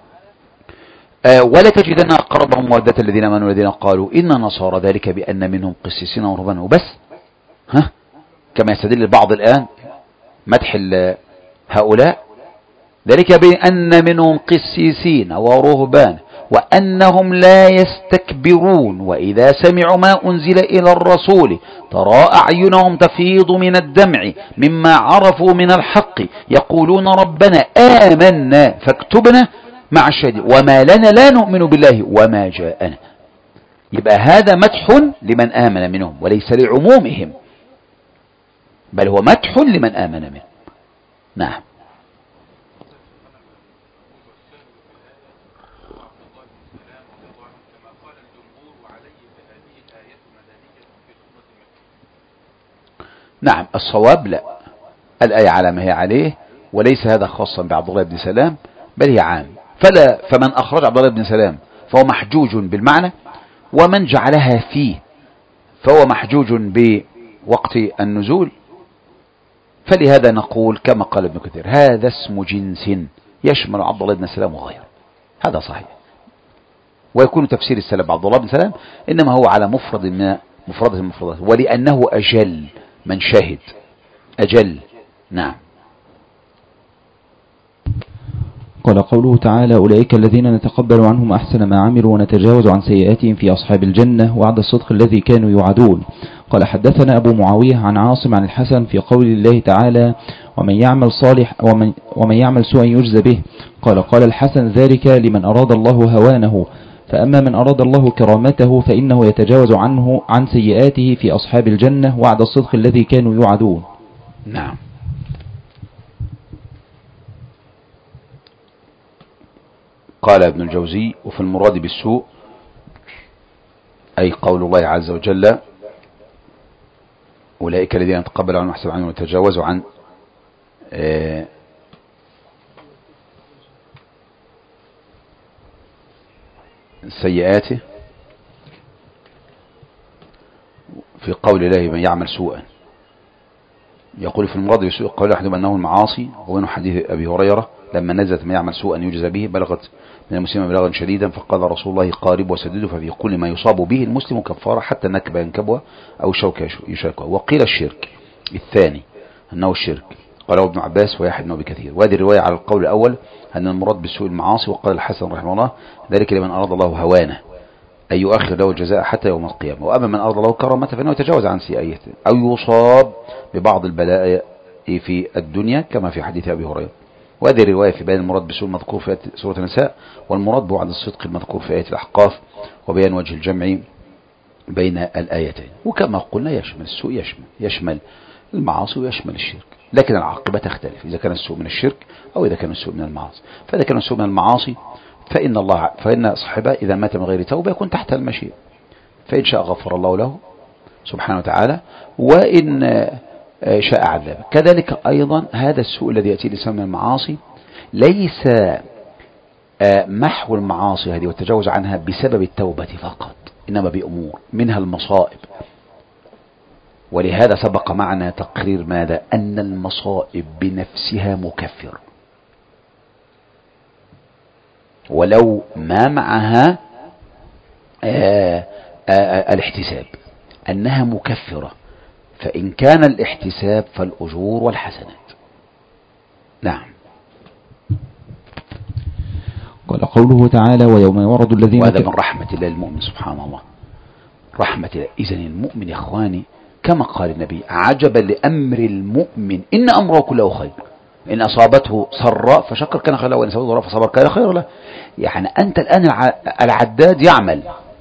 ولا تجدن أقربهم مودة الذين آمنوا الذين قالوا إن نصارى، ذلك بأن منهم قسيسين ورهبانا. وبس، كما يستدل البعض الآن مدح هؤلاء، ذلك بأن منهم قسيسين ورهبان وأنهم لا يستكبرون وإذا سمعوا ما أنزل إلى الرسول ترى أعينهم تفيض من الدمع مما عرفوا من الحق يقولون ربنا آمنا فاكتبنا مع الشهيد وما لنا لا نؤمن بالله وما جاءنا. يبقى هذا مدح لمن آمن منهم وليس لعمومهم، بل هو مدح لمن آمن منهم. نعم. نعم، الصواب لا، الآية على ما هي عليه، وليس هذا خاصا بعبد الله بن سلام بل هي عام. فمن أخرج عبد الله بن سلام فهو محجوج بالمعنى، ومن جعلها فيه فهو محجوج بوقت النزول. فلهذا نقول كما قال ابن كثير: هذا اسم جنس يشمل عبد الله بن سلام وغيره. هذا صحيح. ويكون تفسير السلام عبد الله بن سلام إنما هو على مفرد من مفردة المفردات، ولأنه أجل من شهد، أجل. نعم. قال قوله تعالى: أولئك الذين نتقبل عنهم أحسن ما عملوا ونتجاوز عن سيئاتهم في أصحاب الجنة وعد الصدق الذي كانوا يوعدون. قال حدثنا أبو معاوية عن عاصم عن الحسن في قول الله تعالى: ومن يعمل سوءا يجزى به. قال الحسن: ذلك لمن أراد الله هوانه، فأما من أراد الله كرامته فإنه يتجاوز عنه عن سيئاته في أصحاب الجنة وعد الصدق الذي كانوا يوعدون. نعم. قال ابن الجوزي: وفي المراد بالسوء أي قول الله عز وجل: أولئك الذين نتقبل عنهم أحسن عنهم وتجاوزوا عن سيئاته، في قول الله: من يعمل سوءا. يقول في المراد بالسوء قول أحدهم أنه المعاصي، ومنه حديث أبي هريرة لما نزلت: من يعمل سوءا يجزى به، بلغت من المسلم بلاغا شديدا، فقال رسول الله: قارب وسدده، ففي كل ما يصاب به المسلم كفارة حتى النكبة ينكبها أو الشوكة يشاكها. وقيل الشرك الثاني أنه الشرك، قاله ابن عباس ويحيى بن أبي كثير. وهذه الرواية على القول الأول أن المراد بالسوء المعاصي. وقال الحسن رحمه الله: ذلك لمن أراد الله هوانه أي يؤخر له الجزاء حتى يوم القيامة. وأما من أراد الله كرامته فإنه يتجاوز عن سيئاته أو يصاب ببعض البلاء في الدنيا كما في حديث أبي هريرة. وهذه الرواية في بيان المراد بالسوء المذكور في سورة النساء، والمراد بوعد الصدق المذكور في آية الأحقاف، وبيان وجه الجمع بين الآيتين. وكما قلنا يشمل السوء، يشمل المعاصي ويشمل الشرك، لكن العاقبة تختلف إذا كان السوء من الشرك أو إذا كان السوء من المعاصي. فإذا كان السوء من المعاصي فإن صاحبه إذا مات من غير توبة يكون تحت المشيئة، فإن شاء غفر الله له سبحانه وتعالى، وإن شاء عذابه. كذلك أيضا هذا السوء الذي يأتي لسان من المعاصي ليس محو المعاصي هذه والتجاوز عنها بسبب التوبة فقط، إنما بأمور منها المصائب. ولهذا سبق معنا تقرير ماذا؟ أن المصائب بنفسها مكفر ولو ما معها الاحتساب، أنها مكفرة، فإن كان الاحتساب فالأجور والحسنات. نعم. قال قوله تعالى: ويوم يعرض الذين وهذا من رحمة الله المؤمن سبحان الله، رحمة الله. إذن المؤمن يا أخواني كما قال النبي: عجبا لأمر المؤمن إن أمره كله خير، إن أصابته سراء فشكر كان خيرا له، وإن أصابته ضراء فصبر كان خيرا له. يعني أنت الآن العداد يعمل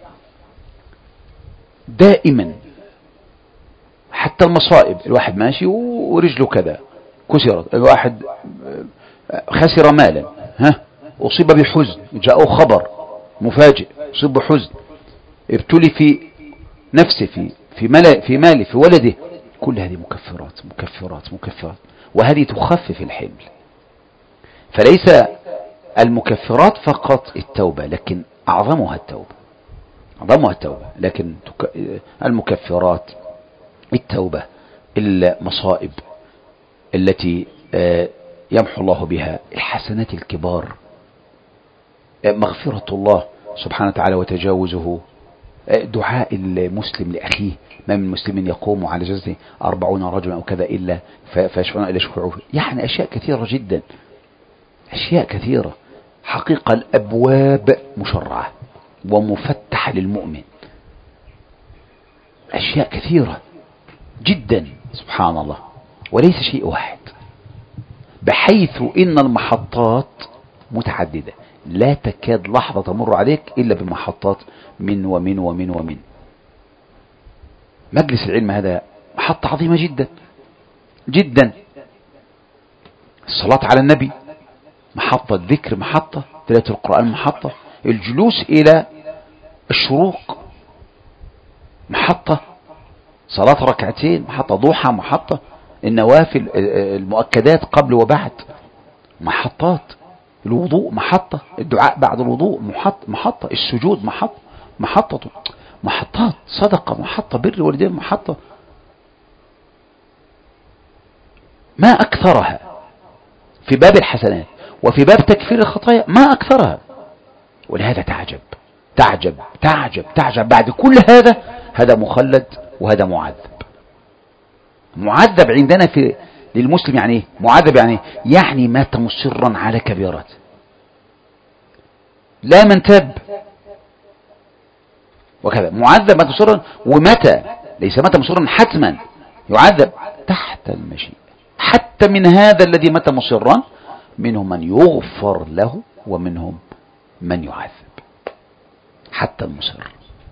دائما حتى المصائب، الواحد ماشي ورجله كذا كسرت، الواحد خسر مالا، أصيب بحزن، جاءه خبر مفاجئ، أصيب بحزن، ابتلي في نفسه في ماله في ولده، كل هذه مكفرات مكفرات مكفرات، وهذه تخفف الحمل. فليس المكفرات فقط التوبة، لكن أعظمها التوبة، لكن المكفرات التوبة، المصائب التي يمحو الله بها الحسنات الكبار، مغفرة الله سبحانه وتعالى وتجاوزه، دعاء المسلم لأخيه، ما من مسلم يقوم على جزء 40 رجلا أو كذا إلا فيشفعون إلى شفعوه. يعني أشياء كثيرة جدا، أشياء كثيرة حقيقة. الأبواب مشرعة ومفتحة للمؤمن، أشياء كثيرة جدا سبحان الله، وليس شيء واحد، بحيث إن المحطات متعددة، لا تكاد لحظة تمر عليك إلا بمحطات من ومن ومن ومن. مجلس العلم هذا محطة عظيمة جدا جدا، الصلاة على النبي محطة، ذكر محطة، تلاوة القرآن محطة، الجلوس إلى الشروق محطة، صلاة ركعتين محطة، ضحى محطة، النوافل المؤكدات قبل وبعد محطات، الوضوء محطة، الدعاء بعد الوضوء محطة، السجود محطات، صدقة محطة، بر الوالدين محطة، ما أكثرها في باب الحسنات وفي باب تكفير الخطايا، ما أكثرها. ولهذا تعجب بعد كل هذا مخلد وهذا معذب عندنا للمسلم. يعني ايه معذب؟ يعني مات مصرا على كبيرات، لا من تاب. وكذا معذب متى مصرا، ومتى ليس متى مصرا حتما، يعذب تحت المشيئة. حتى من هذا الذي متى مصرا منهم من يغفر له ومنهم من يعذب، حتى المصر.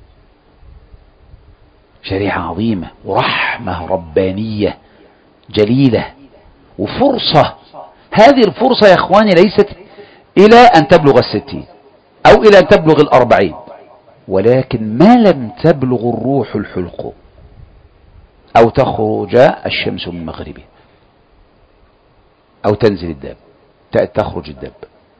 شريعة عظيمة ورحمة ربانية جليلة وفرصة. هذه الفرصة يا اخواني ليست الى ان تبلغ 60 او الى ان تبلغ 40، ولكن ما لم تبلغ الروح الحلق او تخرج الشمس من مغربها او تنزل الداب، تخرج الداب.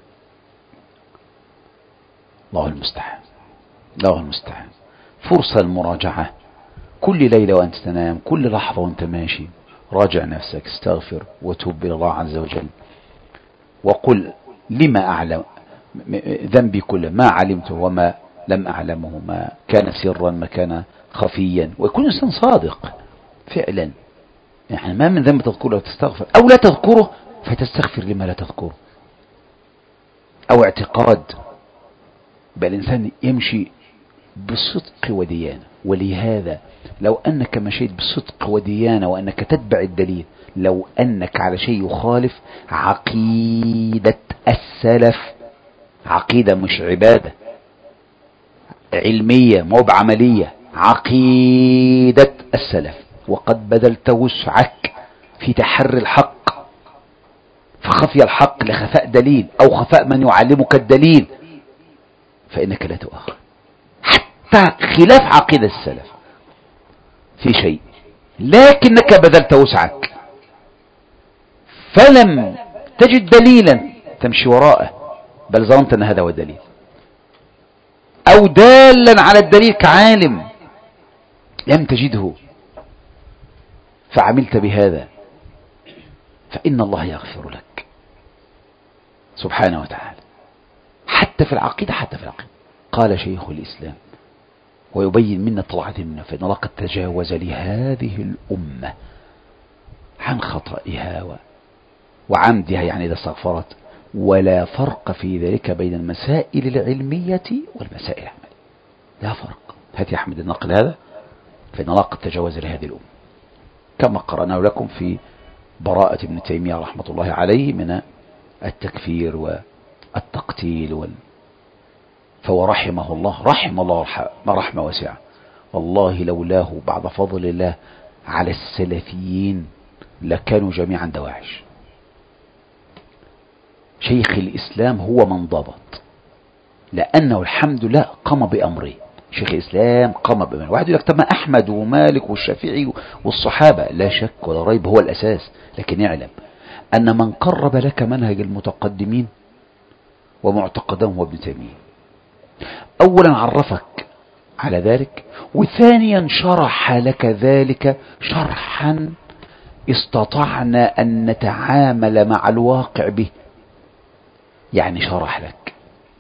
الله المستعان، الله المستعان. فرصة المراجعة كل ليلة وأنت تنام، كل لحظة وأنت ماشي، راجع نفسك، استغفر وتوب إلى الله عز وجل، وقل لما أعلم ذنبي كله، ما علمته وما لم أعلمه، ما كان سرا ما كان خفيا، ويكون إنسان صادق فعلا. يعني ما من ذنب تذكره وتستغفر، أو لا تذكره فتستغفر لما لا تذكره، أو اعتقاد. بل الإنسان يمشي بصدق وديانة. ولهذا لو أنك مشيت بصدق وديانة وأنك تتبع الدليل، لو أنك على شيء يخالف عقيدة السلف، عقيدة مش عبادة علمية مو بعملية، عقيدة السلف، وقد بذلت وسعك في تحري الحق، فخفي الحق لخفاء دليل أو خفاء من يعلمك الدليل، فإنك لا تؤخر حتى خلاف عقيدة السلف في شيء، لكنك بذلت وسعك فلم تجد دليلا تمشي وراءه، بل ظننت أن هذا هو الدليل، أو دالا على الدليل كعالم لم تجده فعملت بهذا، فإن الله يغفر لك سبحانه وتعالى. حتى في العقيدة، حتى في العقيدة قال شيخ الإسلام ويبين منا طلعة منا، فإن الله قد تجاوز لهذه الأمة عن خطئها وعمدها، يعني إذا استغفرت، ولا فرق في ذلك بين المسائل العلمية والمسائل العملية، لا فرق. هات يا أحمد النقل هذا، فإن الله قد تجاوز لهذه الأمة، كما قرأناه لكم في براءة ابن تيمية رحمة الله عليه من التكفير والتقتيل فهو رحمه الله، رحم الله رحمة واسعة، والله لولاه بعد فضل الله على السلفيين لكانوا جميعا دواعش. شيخ الإسلام هو من ضبط، لأنه الحمد لله قام بأمره. شيخ الإسلام قام بأمره. واحد يقول لك طب ما أحمد ومالك والشافعي والصحابة، لا شك ولا ريب هو الأساس، لكن اعلم أن من قرب لك منهج المتقدمين ومعتقدهم هو ابن تيمية. أولا عرفك على ذلك، وثانيا شرح لك ذلك شرحا استطعنا أن نتعامل مع الواقع به. يعني شرح لك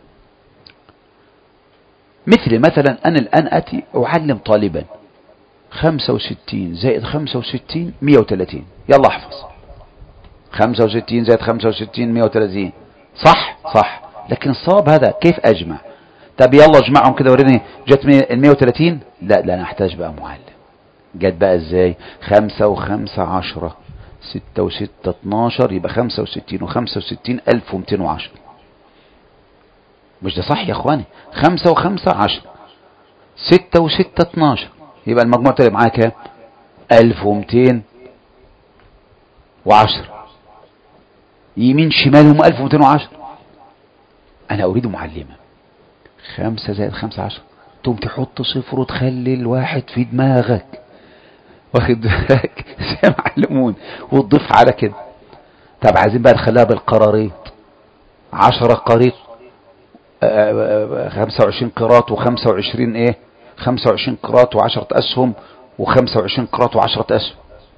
مثلا أنا الآن أتي أعلم طالبا 65 زائد 65 130، يلا احفظ 65 زائد 65 130، صح، لكن الصواب هذا كيف أجمع؟ طب يلا اجمعهم كده وريني جت 130. لا نحتاج بقى معلم. جت بقى ازاي؟ 5 و5 10، 6 و6 12، يبقى 65 و65 1210. مش ده صح يا اخواني؟ 5 و5 10، 6 و6 12، يبقى المجموع طلع معايا كام؟ 1210. يمين شمال هم 1210. انا اريد معلمة 5 زائد 5 10، تقوم تحط صفر وتخلي الواحد في دماغك، واخد بالك زي معلمون، وتضيف على كده. طب عايزين بقى نخليها بالقراريط، 10 قريط 25 قراط و25 ايه، 25 قراط و10 اسهم، و25 قراط و10 اسهم،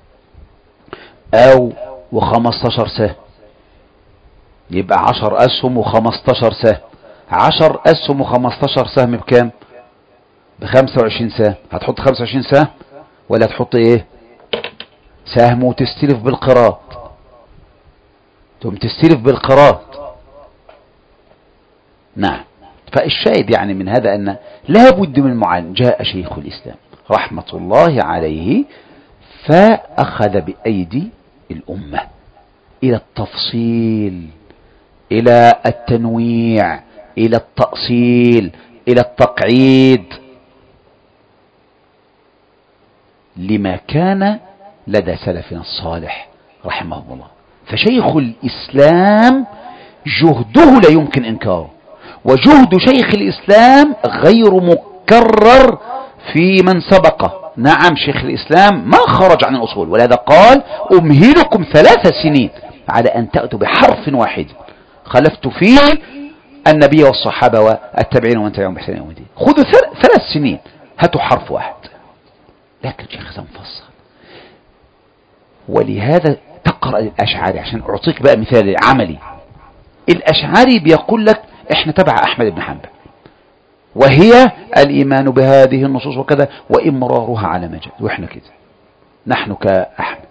او و15 سهم، يبقى 10 اسهم و15 سهم. 10 اسهم و15 سهم بكام؟ ب25 سهم. هتحط 25 سهم ولا تحط ايه؟ سهم وتستلف بالقراط، تقوم تستلف بالقراط. نعم، فالشاهد يعني من هذا أن لا بد من معالج. جاء شيخ الإسلام رحمة الله عليه فأخذ بأيدي الأمة إلى التفصيل، إلى التنويع، إلى التأصيل، إلى التقعيد، لما كان لدى سلفنا الصالح رحمه الله. فشيخ الإسلام جهده لا يمكن إنكاره، وجهد شيخ الإسلام غير مكرر في من سبقه. نعم شيخ الإسلام ما خرج عن الأصول، ولهذا قال أمهلكم 3 سنين على أن تأتوا بحرف واحد خلفت فيه النبي والصحابة والتابعين ومن تبعهم بإحسان يوم الدين. خذوا 3 سنين هاتوا حرف واحد. لكن شيخ الإسلام مفصل. ولهذا تقرأ الأشعري، عشان أعطيك بقى مثال عملي. الأشعري بيقول لك احنا تبع أحمد بن حنبل، وهي الإيمان بهذه النصوص وكذا وإمرارها على ما جاء، وإحنا كده نحن كأحمد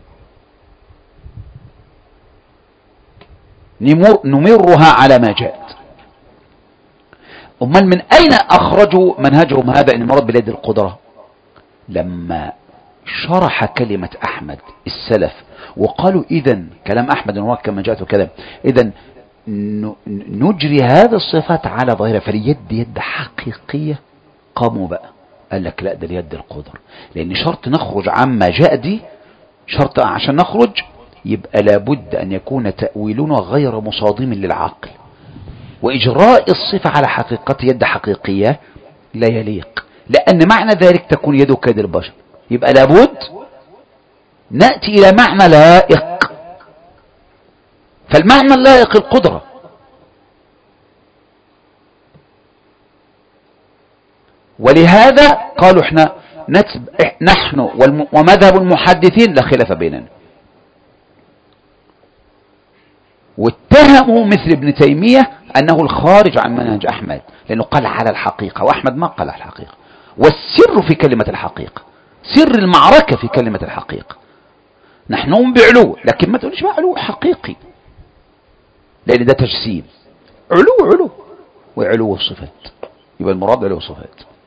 نمرها على ما جاءت. أمال من أين أخرجوا منهجهم هذا؟ إن المراد بلاد القدرة لما شرح كلمة أحمد السلف وقالوا إذن كلام أحمد المراد كما جاءت وكذا، إذن نجري هذه الصفات على ظاهرها، فاليد يد حقيقية. قاموا بقى قال لك لا، ده اليد القدر، لأن شرط نخرج عما جاء دي شرط. عشان نخرج يبقى لابد أن يكون تأويلنا غير مصادم للعقل، وإجراء الصفة على حقيقة يد حقيقية لا يليق، لأن معنى ذلك تكون يده كيد البشر. يبقى لابد نأتي إلى معنى لائق، فالمعنى اللائق القدرة. ولهذا قالوا احنا نحن ومذهب المحدثين لا خلاف بيننا. واتهموا مثل ابن تيمية أنه الخارج عن منهج أحمد، لأنه قال على الحقيقة، وأحمد ما قال على الحقيقة. والسر في كلمة الحقيقة، سر المعركة في كلمة الحقيقة. نحن نؤمن بعلو، لكن ما تقولش بقى علو حقيقي، لأن ده تجسيم. علو وعلو الصفات، يبقى المراد علو الصفات.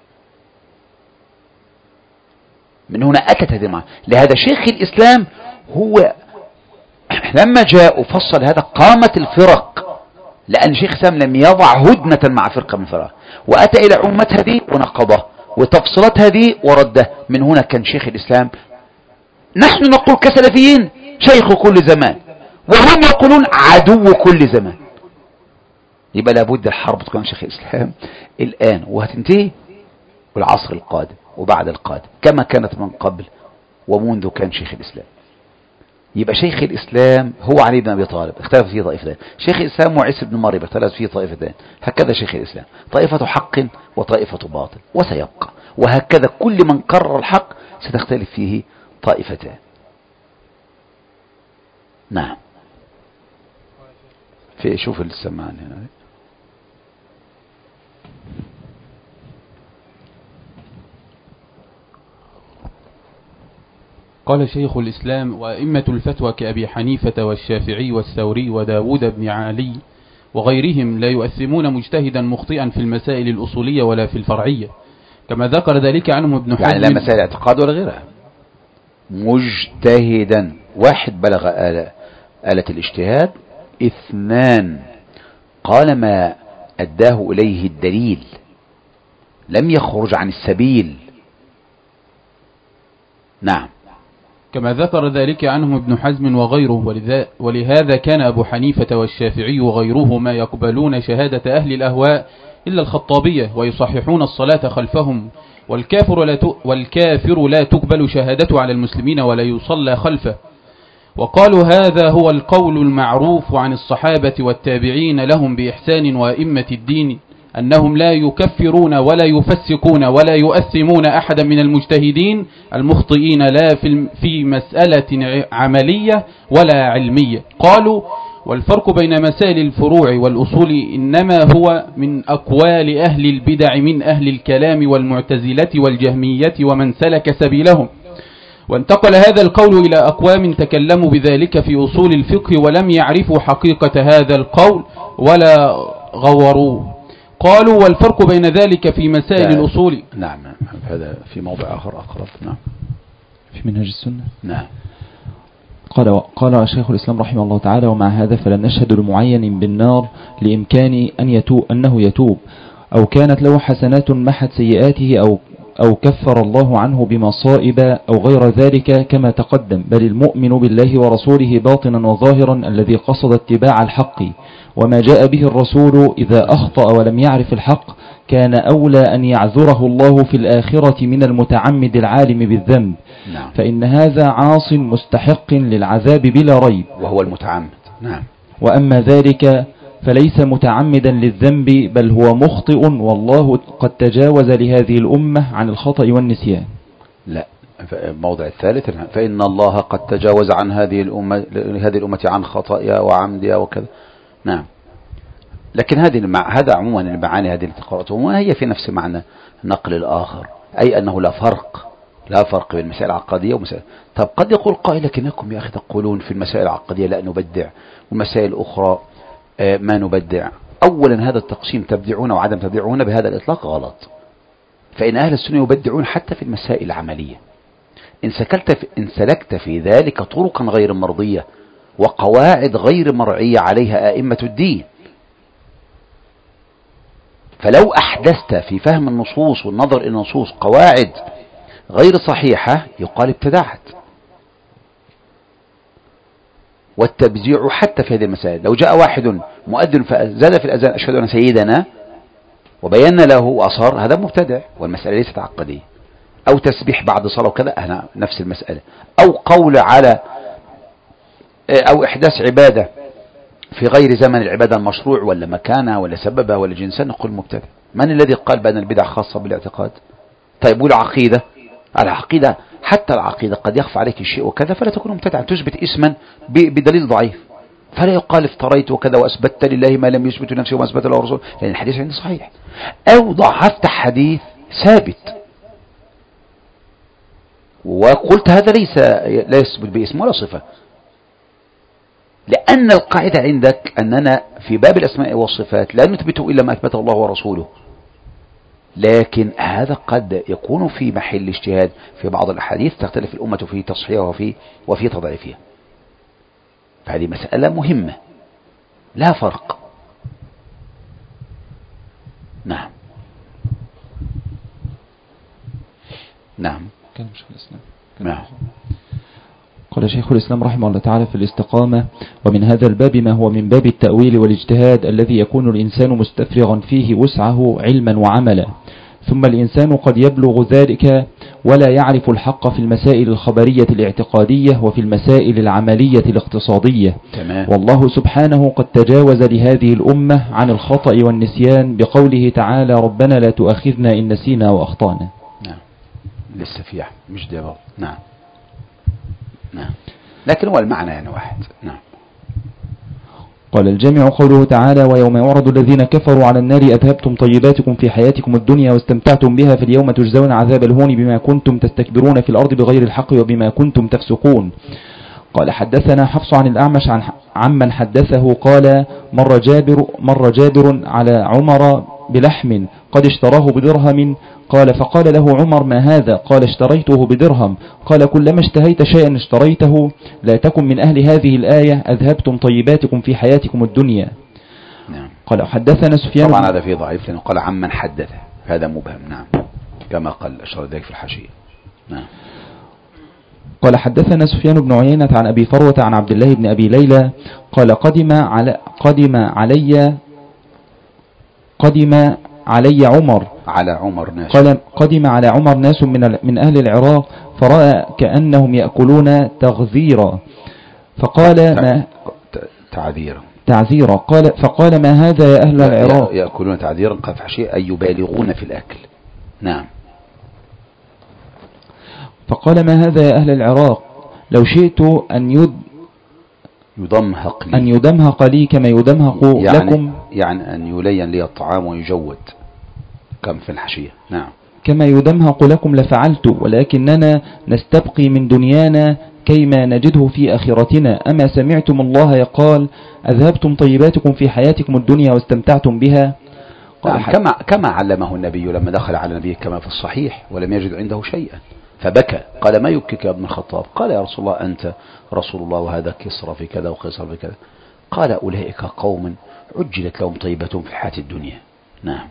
من هنا أتت هذه المعنى. لهذا شيخ الإسلام هو لما جاء وفصل هذا قامت الفرق، لأن شيخ الإسلام لم يضع هدنة مع فرقة من الفرق، وأتى إلى عمة هذه ونقضه وتفصيلات هذه ورده. من هنا كان شيخ الإسلام، نحن نقول كسلفيين شيخ كل زمان، وهم يقولون عدو كل زمان. يبقى لابد الحرب تكون شيخ الإسلام الآن وهتنتهي بالعصر القادم وبعد القادم، كما كانت من قبل ومنذ كان شيخ الإسلام. يبقى شيخ الإسلام هو علي بن أبي طالب اختلف فيه طائفتان، شيخ الإسلام وعيسى بن مريم اختلف فيه طائفتان، هكذا شيخ الإسلام طائفة حق وطائفة باطل، وسيبقى، وهكذا كل من قرر الحق ستختلف فيه طائفتان. نعم. في شوف السمان هنا. قال شيخ الإسلام: وأئمة الفتوى كأبي حنيفة والشافعي والثوري وداود بن علي وغيرهم لا يؤثمون مجتهدا مخطئا في المسائل الأصولية ولا في الفرعية، كما ذكر ذلك عنهم ابن حزم. يعني لا مسائل اعتقاد ولا غيرها، مجتهدا. واحد بلغ آلة الاجتهاد، 2 قال ما أداه إليه الدليل، لم يخرج عن السبيل. نعم. كما ذكر ذلك عنهم ابن حزم وغيره. ولهذا كان أبو حنيفة والشافعي وغيرهما يقبلون شهادة أهل الأهواء إلا الخطابية ويصححون الصلاة خلفهم، والكافر لا تقبل شهادته على المسلمين ولا يصلى خلفه. وقالوا هذا هو القول المعروف عن الصحابة والتابعين لهم بإحسان وأئمة الدين، أنهم لا يكفرون ولا يفسقون ولا يؤثمون أحدا من المجتهدين المخطئين، لا في مسألة عملية ولا علمية. قالوا: والفرق بين مسائل الفروع والأصول إنما هو من أقوال أهل البدع من أهل الكلام والمعتزلة والجهمية ومن سلك سبيلهم. وانتقل هذا القول إلى أقوام تكلموا بذلك في أصول الفقه ولم يعرفوا حقيقة هذا القول ولا غوروه، قالوا والفرق بين ذلك في مسائل الأصول. نعم هذا في موضع آخر أقرب. نعم في منهج السنة. نعم. قال شيخ الإسلام رحمه الله تعالى: ومع هذا فلا نشهد لمعين بالنار لإمكان أنه يتوب، أو كانت له حسنات محت سيئاته، أو كفر الله عنه بمصائب أو غير ذلك كما تقدم، بل المؤمن بالله ورسوله باطنا وظاهرا الذي قصد اتباع الحق وما جاء به الرسول إذا أخطأ ولم يعرف الحق كان أولى أن يعذره الله في الآخرة من المتعمد العالم بالذنب. نعم. فإن هذا عاص مستحق للعذاب بلا ريب، وهو المتعمد. نعم. وأما ذلك فليس متعمدا للذنب، بل هو مخطئ، والله قد تجاوز لهذه الأمة عن الخطأ والنسيان. لا، الموضع الثالث: فإن الله قد تجاوز عن هذه الأمة عن خطأها وعمدها وكذا. نعم. لكن هذا عموما المعاني هذه التي قرأتها هي في نفس معنى نقل الآخر، أي أنه لا فرق بين المسائل العقدية ومسائل. طب قد يقول قائل: لكنكم يا أخي تقولون في المسائل العقدية لا نبدع، ومسائل أخرى ما نبدع. أولا هذا التقسيم تبدعون وعدم تبدعون بهذا الإطلاق غلط، فإن أهل السنة يبدعون حتى في المسائل العملية. إن سلكت في ذلك طرقا غير مرضية وقواعد غير مرعية عليها أئمة الدين، فلو أحدثت في فهم النصوص والنظر إلى النصوص قواعد غير صحيحة يقال ابتدعت. والتبزيع حتى في هذه المسائل، لو جاء واحد مؤذن فزاد في الأذان: أشهد أن سيدنا، وبينا له أصر، هذا مبتدع والمسألة ليست عقدية. أو تسبيح بعد صلاة وكذا، هنا نفس المسألة. أو قول على أو إحداث عبادة في غير زمن العبادة المشروع ولا مكانها ولا سببها ولا جنسها، نقول مبتدع. من الذي قال بأن البدع خاصة بالاعتقاد؟ طيب والعقيدة؟ العقيدة حتى العقيدة قد يخفى عليك الشيء وكذا فلا تكون مبتدعا، تثبت اسما بدليل ضعيف، فلا يقال افتريت وكذا وأثبتت لله ما لم يثبت نفسه وما أثبت له رسول، لأن الحديث عندي صحيح. أو ضعفت حديث ثابت وقلت هذا لا يثبت باسم ولا صفة، لأن القاعدة عندك أننا في باب الأسماء والصفات لا نثبته إلا ما أثبته الله ورسوله، لكن هذا قد يكون في محل اجتهاد في بعض الأحاديث تختلف الأمة في تصحيحها وفي تضعيفها. فهذه مسألة مهمة، لا فرق. نعم. نعم. نعم. قال شيخ الإسلام رحمه الله تعالى في الاستقامة: ومن هذا الباب ما هو من باب التأويل والاجتهاد الذي يكون الإنسان مستفرغا فيه وسعه علما وعملا، ثم الإنسان قد يبلغ ذلك ولا يعرف الحق في المسائل الخبرية الاعتقادية وفي المسائل العملية الاقتصادية. تمام. والله سبحانه قد تجاوز لهذه الأمة عن الخطأ والنسيان بقوله تعالى: ربنا لا تؤاخذنا إن نسينا وأخطأنا. نعم. لسه في مش ده. نعم. نعم. لكن هو المعنى يعني واحد. نعم. قال الجامع قوله تعالى: ويوم يعرض الذين كفروا على النار أذهبتم طيباتكم في حياتكم الدنيا واستمتعتم بها فاليوم تجزون عذاب الهون بما كنتم تستكبرون في الأرض بغير الحق وبما كنتم تفسقون. قال حدثنا حفص عن الأعمش عمن حدثه قال: مر جابر على عمر بلحم قد اشتراه بدرهم، قال فقال له عمر: ما هذا؟ قال: اشتريته بدرهم. قال: كلما اشتهيت شيئا اشتريته، لا تكن من أهل هذه الآية أذهبتم طيباتكم في حياتكم الدنيا. نعم. قال حدثنا سفيان. طبعا هذا فيه ضعيف لأنه قال عمن حدث، هذا مبهم. نعم. كما قال أشار ذلك في الحاشية. نعم. قال حدثنا سفيان بن عيينة عن أبي فروة عن عبد الله بن أبي ليلى قال: قدم علي عمر. على عمر ناس. قال: قدم على عمر ناس من أهل العراق فرأى كأنهم يأكلون تغذيرا، فقال: ما تعذيرا. فقال: ما هذا يا أهل العراق؟ يأكلون تعذيرا قال في حاشية أي يبالغون في الأكل. نعم. فقال: ما هذا يا أهل العراق؟ لو شئت أن يدمهق لي كما يدمهق لكم، يعني أن يلين لي الطعام ويجود كم في الحشية. نعم. كما يدمهق لكم لفعلت، ولكننا نستبقي من دنيانا كيما نجده في آخرتنا. أما سمعتم الله يقال: أذهبتم طيباتكم في حياتكم الدنيا واستمتعتم بها؟ كما علمه النبي لما دخل على النبي كما في الصحيح ولم يجد عنده شيئا فبكى، قال ما يبكيك يا ابن الخطاب؟ قال يا رسول الله أنت رسول الله وهذا كسرى في كذا وقيصر في كذا. قال أولئك قوم عجلت لهم طيبتهم في الحياة الدنيا. نعم.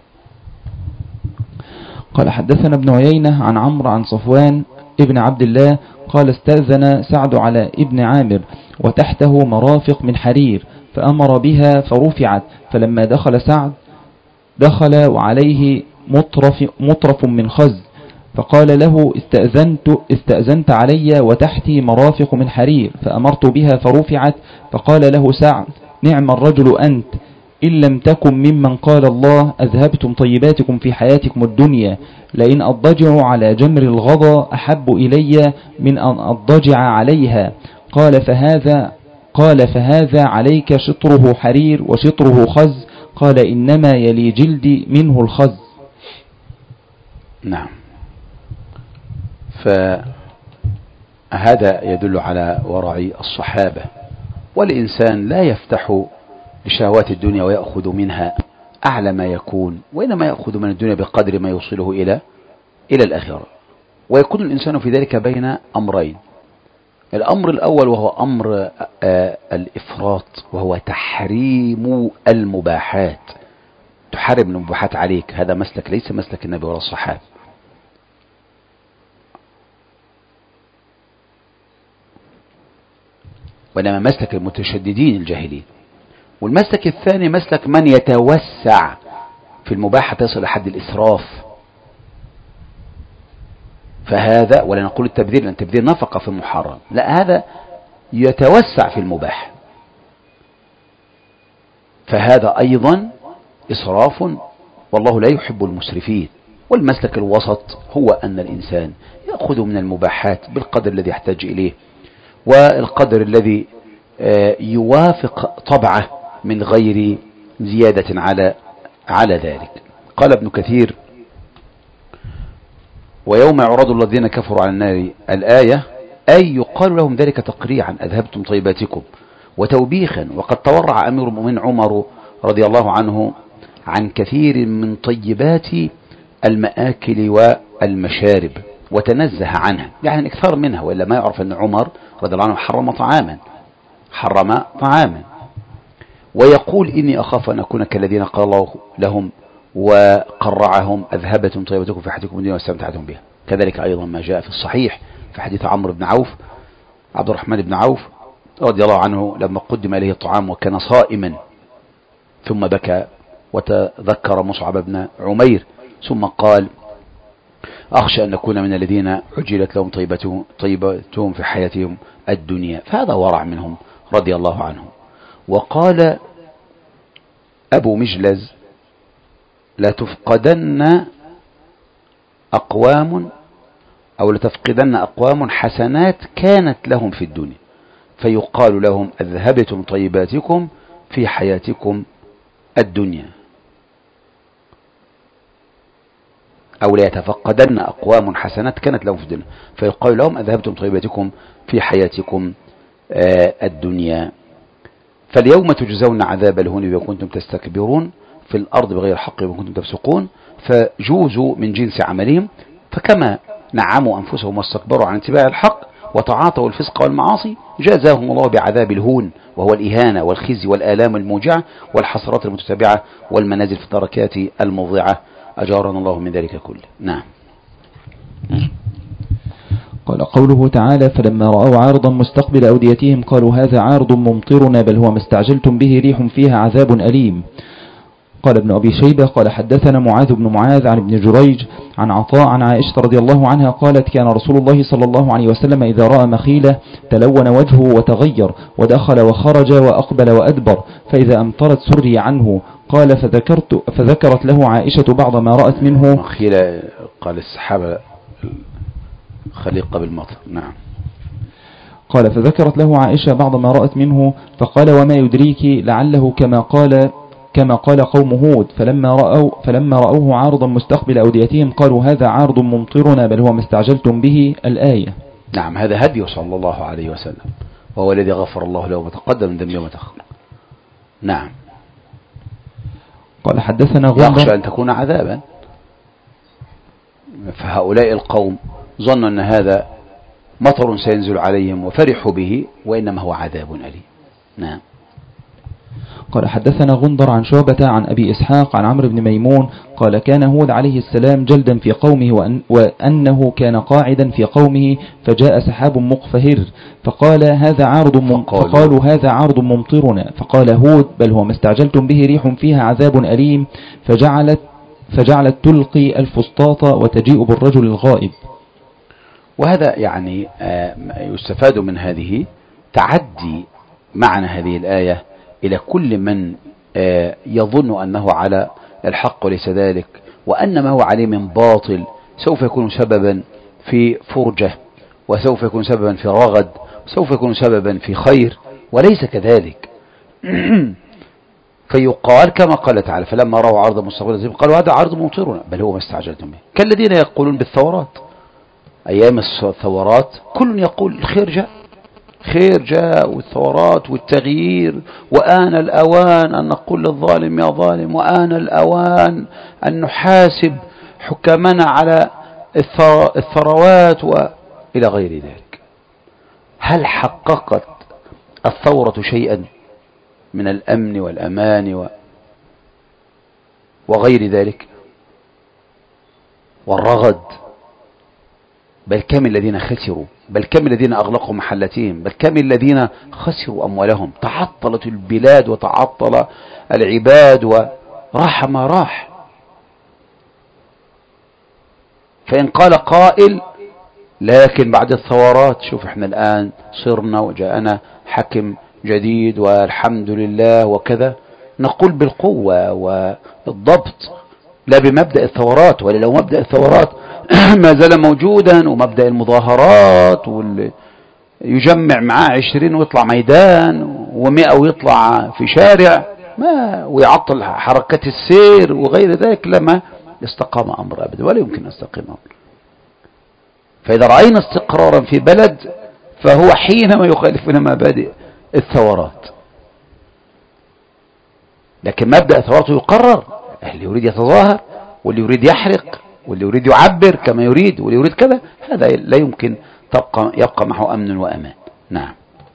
قال حدثنا ابن عيينة عن عمرو عن صفوان ابن عبد الله قال استأذن سعد على ابن عامر وتحته مرافق من حرير فأمر بها فرفعت، فلما دخل سعد دخل وعليه مطرف من خز، فقال له استأذنت علي وتحتي مرافق من حرير فأمرت بها فرفعت، فقال له سعد نعم الرجل أنت إن لم تكن ممن قال الله أذهبتم طيباتكم في حياتكم الدنيا، لئن أضجع على جمر الغضا أحب إلي من أن أضجع عليها. قال فهذا عليك شطره حرير وشطره خز، قال إنما يلي جلدي منه الخز. نعم. فهذا يدل على ورع الصحابة، والإنسان لا يفتح لشهوات الدنيا ويأخذ منها أعلى ما يكون، وإنما يأخذ من الدنيا بقدر ما يوصله إلى الآخرة. ويكون الإنسان في ذلك بين أمرين: الأمر الأول وهو أمر الإفراط، وهو تحريم المباحات، تحرم المباحات عليك. هذا مسلك ليس مسلك النبي ولا الصحابة. وإنما مسلك المتشددين الجاهلين. والمسلك الثاني مسلك من يتوسع في المباح تصل لحد الإسراف، فهذا ولا نقول التبذير لأن التبذير نفقة في المحرم، لا، هذا يتوسع في المباح، فهذا أيضا إسراف، والله لا يحب المسرفين. والمسلك الوسط هو أن الإنسان يأخذ من المباحات بالقدر الذي يحتاج إليه والقدر الذي يوافق طبعه من غير زيادة على ذلك. قال ابن كثير: ويوم يعرض الذين كفروا على النار الآية، أي يقال لهم ذلك تقريعا أذهبتم طيباتكم وتوبيخا، وقد تورع أمير المؤمنين عمر رضي الله عنه عن كثير من طيبات المآكل والمشارب وتنزه عنها، يعني اكثر منها، وإلا ما يعرف أن عمر رضي الله عنه حرم طعاما، ويقول إني أخاف أن أكون كالذين قال الله لهم وقرعهم أذهبتم طيبتكم في حياتكم الدنيا واستمتعتم بها. كذلك أيضا ما جاء في الصحيح في حديث عمرو بن عوف، عبد الرحمن بن عوف رضي الله عنه، لما قدم إليه الطعام وكان صائما ثم بكى وتذكر مصعب بن عمير ثم قال: أخشى أن نكون من الذين عجلت لهم طيبتهم في حياتهم الدنيا. فهذا ورع منهم رضي الله عنهم. وقال أبو مجلز: لتفقدن أقوام حسنات كانت لهم في الدنيا، فيقال لهم أذهبتم طيباتكم في حياتكم الدنيا، أو ليتفقدن أقوام حسنات كانت لهم في الدنيا، فيقال لهم أذهبتم طيباتكم في حياتكم الدنيا. فاليوم تجزون عذاب الهون بما كنتم تستكبرون في الأرض بغير حق بما كنتم تفسقون، فجوزوا من جنس عملهم، فكما نعموا أنفسهم واستكبروا عن اتباع الحق وتعاطوا الفسق والمعاصي، جازاهم الله بعذاب الهون، وهو الإهانة والخزي والآلام الموجعة والحسرات المتتابعة والمنازل في الدركات الموضعة، أجارنا الله من ذلك كله. نعم. قال قوله تعالى: فلما رأوا عارضا مستقبل أوديتهم قالوا هذا عارض ممطرنا بل هو ما استعجلتم به ريح فيها عذاب أليم. قال ابن أبي شيبة قال حدثنا معاذ بن معاذ عن ابن جريج عن عطاء عن عائشة رضي الله عنها قالت: كان رسول الله صلى الله عليه وسلم إذا رأى مخيلة تلون وجهه وتغير ودخل وخرج وأقبل وأدبر، فإذا أمطرت سري عنه. قال فذكرت له عائشة بعض ما رأت منه. مخيلة قال السحابة خليقة بالمطر. نعم. قال فذكرت له عائشة بعض ما رأت منه، فقال: وما يدريك لعله كما قال قوم هود، فلما رأوه عارضا مستقبل أوديتهم قالوا هذا عارض ممطرنا بل هو ما استعجلتم به الآية. نعم، هذا هدي صلى الله عليه وسلم، وهو الذي غفر الله له ما تقدم من ذنبه وما تأخر. نعم. قال حدثنا يخشى غندر. أن تكون عذابا. فهؤلاء القوم ظنوا أن هذا مطر سينزل عليهم وفرحوا به، وإنما هو عذاب أليم. نعم. قال حدثنا غندر عن شعبة عن أبي إسحاق عن عمرو بن ميمون قال كان هود عليه السلام جلدا في قومه وأنه كان قاعدا في قومه فجاء سحاب مقفهر فقالوا هذا عارض ممطرنا. فقال هود بل هو ما استعجلتم به ريح فيها عذاب أليم فجعلت تلقي الفسطاط وتجيء بالرجل الغائب. وهذا يعني يستفاد من هذه تعدي معنى هذه الآية إلى كل من يظن أنه على الحق وليس ذلك، وأن ما هو عليه من باطل سوف يكون سببا في فرجة، وسوف يكون سببا في رغد، وسوف يكون سببا في خير، وليس كذلك. فيقال كما قال تعالى فلما رأوا عرض مستقبل قالوا هذا عرض ممطرنا بل هو ما استعجلتم به، كالذين يقولون بالثورات. أيام الثورات كل يقول الخير جاء، خير جاء، والثورات والتغيير، وآن الأوان أن نقول للظالم يا ظالم، وآن الأوان أن نحاسب حكامنا على الثروات وإلى غير ذلك. هل حققت الثورة شيئا من الأمن والأمان وغير ذلك والرغد؟ بل كم الذين خسروا، بل كم الذين أغلقوا محلاتهم، بل كم الذين خسروا أموالهم. تعطلت البلاد وتعطل العباد وراح ما راح. فإن قال قائل لكن بعد الثورات شوف احنا الآن صرنا وجاءنا حكم جديد والحمد لله وكذا، نقول بالقوة والضبط لا بمبدأ الثورات، ولا لو مبدأ الثورات ما زال موجودا، ومبدأ المظاهرات واللي يجمع معاه 20 ويطلع ميدان و100 ويطلع في شارع ما ويعطل حركة السير وغير ذلك، لما استقام أمر أبدا ولا يمكن أن يستقيم أمر. فإذا رأينا استقرارا في بلد فهو حينما يخالفنا مبادئ الثورات. لكن مبدأ الثورات يقرر، اللي يريد يتظاهر واللي يريد يحرق واللي يريد يعبر كما يريد واللي يريد كذا، هذا لا يمكن يبقى معه أمن وأمان. نعم.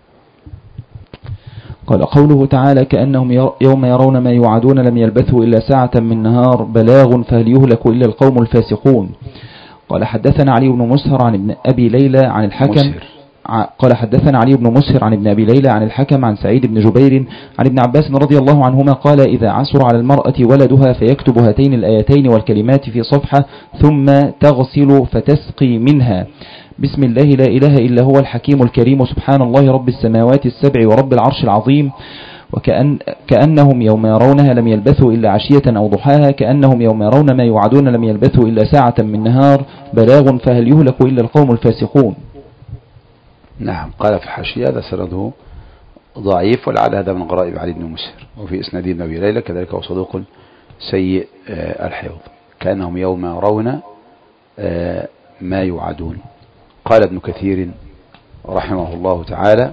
قال قوله تعالى كأنهم يوم يرون ما يوعدون لم يلبثوا إلا ساعة من نهار بلاغ فهل يهلك إلا القوم الفاسقون. قال حدثنا علي بن مسهر عن ابن أبي ليلى عن الحكم قال حدثنا علي بن مسهر عن ابن أبي ليلى عن الحكم عن سعيد بن جبير عن ابن عباس رضي الله عنهما قال إذا عسر على المرأة ولدها فيكتب هاتين الآيتين والكلمات في صفحة ثم تغسل فتسقي منها بسم الله لا إله إلا هو الحكيم الكريم سبحان الله رب السماوات السبع ورب العرش العظيم كأنهم يوم يرونها لم يلبثوا إلا عشية أو ضحاها كأنهم يوم يرون ما يوعدون لم يلبثوا إلا ساعة من نهار بلاغ فهل يهلك إلا القوم الفاسقون. نعم. قال في الحاشية هذا سنده ضعيف ولعل هذا من غرائب علي بن مسهر، وفي إسناد ابن أبي ليلى كذلك هو صدوق سيء الحفظ. كأنهم يوم يرون ما يوعدون. قال ابن كثير رحمه الله تعالى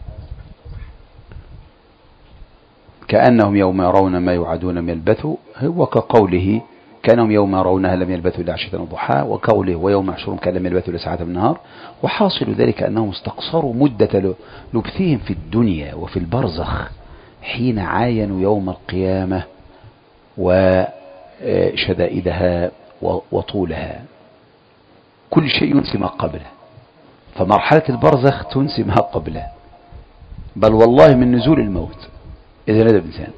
كأنهم يوم يرون ما يوعدون لم يلبثوا، هو كقوله كأنهم يوم يرونها لم يلبثوا إلا عشية وضحاها، وقوله ويوم يحشرهم كأن لم يلبثوا إلا ساعة من النهار. وحاصل ذلك أنهم استقصروا مدة لبثهم في الدنيا وفي البرزخ حين عاينوا يوم القيامة وشدائدها وطولها. كل شيء ينسي ما قبله، فمرحلة البرزخ تنسي ما قبله، بل والله من نزول الموت إذا نادى الإنسان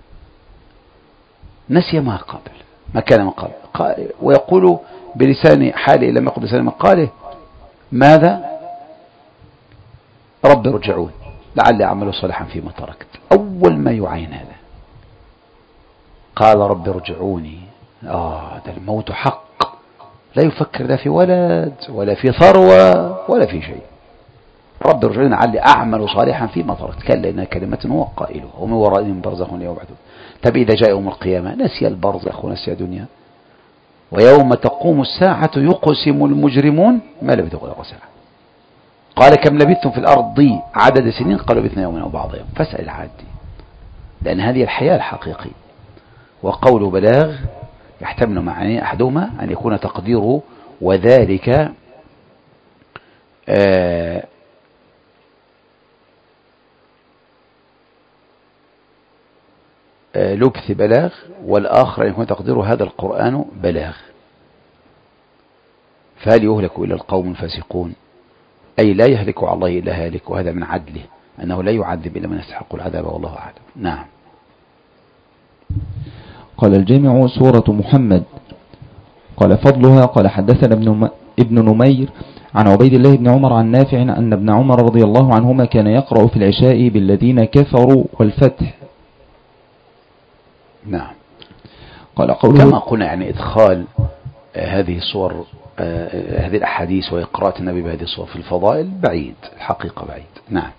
نسي ما قبل ما كان من قبل، ويقول بلسان حاله لم يقل بلسان مقاله ماذا رب ارجعون لعلي أعمل صالحا فيما تركت. أول ما يعين هذا قال رب ارجعوني. ده الموت حق، لا يفكر لا في ولد ولا في ثروة ولا في شيء. رب ارجعوني لعلي أعمل صالحا فيما تركت كلا إنها كلمة هو قائلها ومن ورائهم برزخ يوم يبعثون. طب إذا جاء يوم القيامة نسي البرزخ ونسي الدنيا. ويوم تقوم الساعة يقسم المجرمون ما لبثوا غير ساعة. قال كم لبثتم في الأرض عدد سنين قالوا لبثنا يوما أو بعض يوم فاسأل العادي، لأن هذه الحياة الحقيقية. وقوله بلاغ يحتمل معنى أحدهما أن يكون تقديره وذلك لبث بلاغ، والآخر أن يكون تقديره هذا القرآن بلاغ. فهل يهلك إلا القوم الفاسقون؟ أي لا يهلك على الله إلا هالك، وهذا من عدله أنه لا يعذب إلا من يستحق العذاب، والله أعلم. نعم. قال الجامع سورة محمد. قال فضلها. قال حدثنا ابن نمير عن عبيد الله بن عمر عن نافع أن ابن عمر رضي الله عنهما كان يقرأ في العشاء بالذين كفروا والفتح. نعم. قال قوله كما قلنا يعني إدخال هذه الصور هذه الأحاديث وقراءة النبي بهذه الصور في الفضائل بعيد، الحقيقة بعيد. نعم.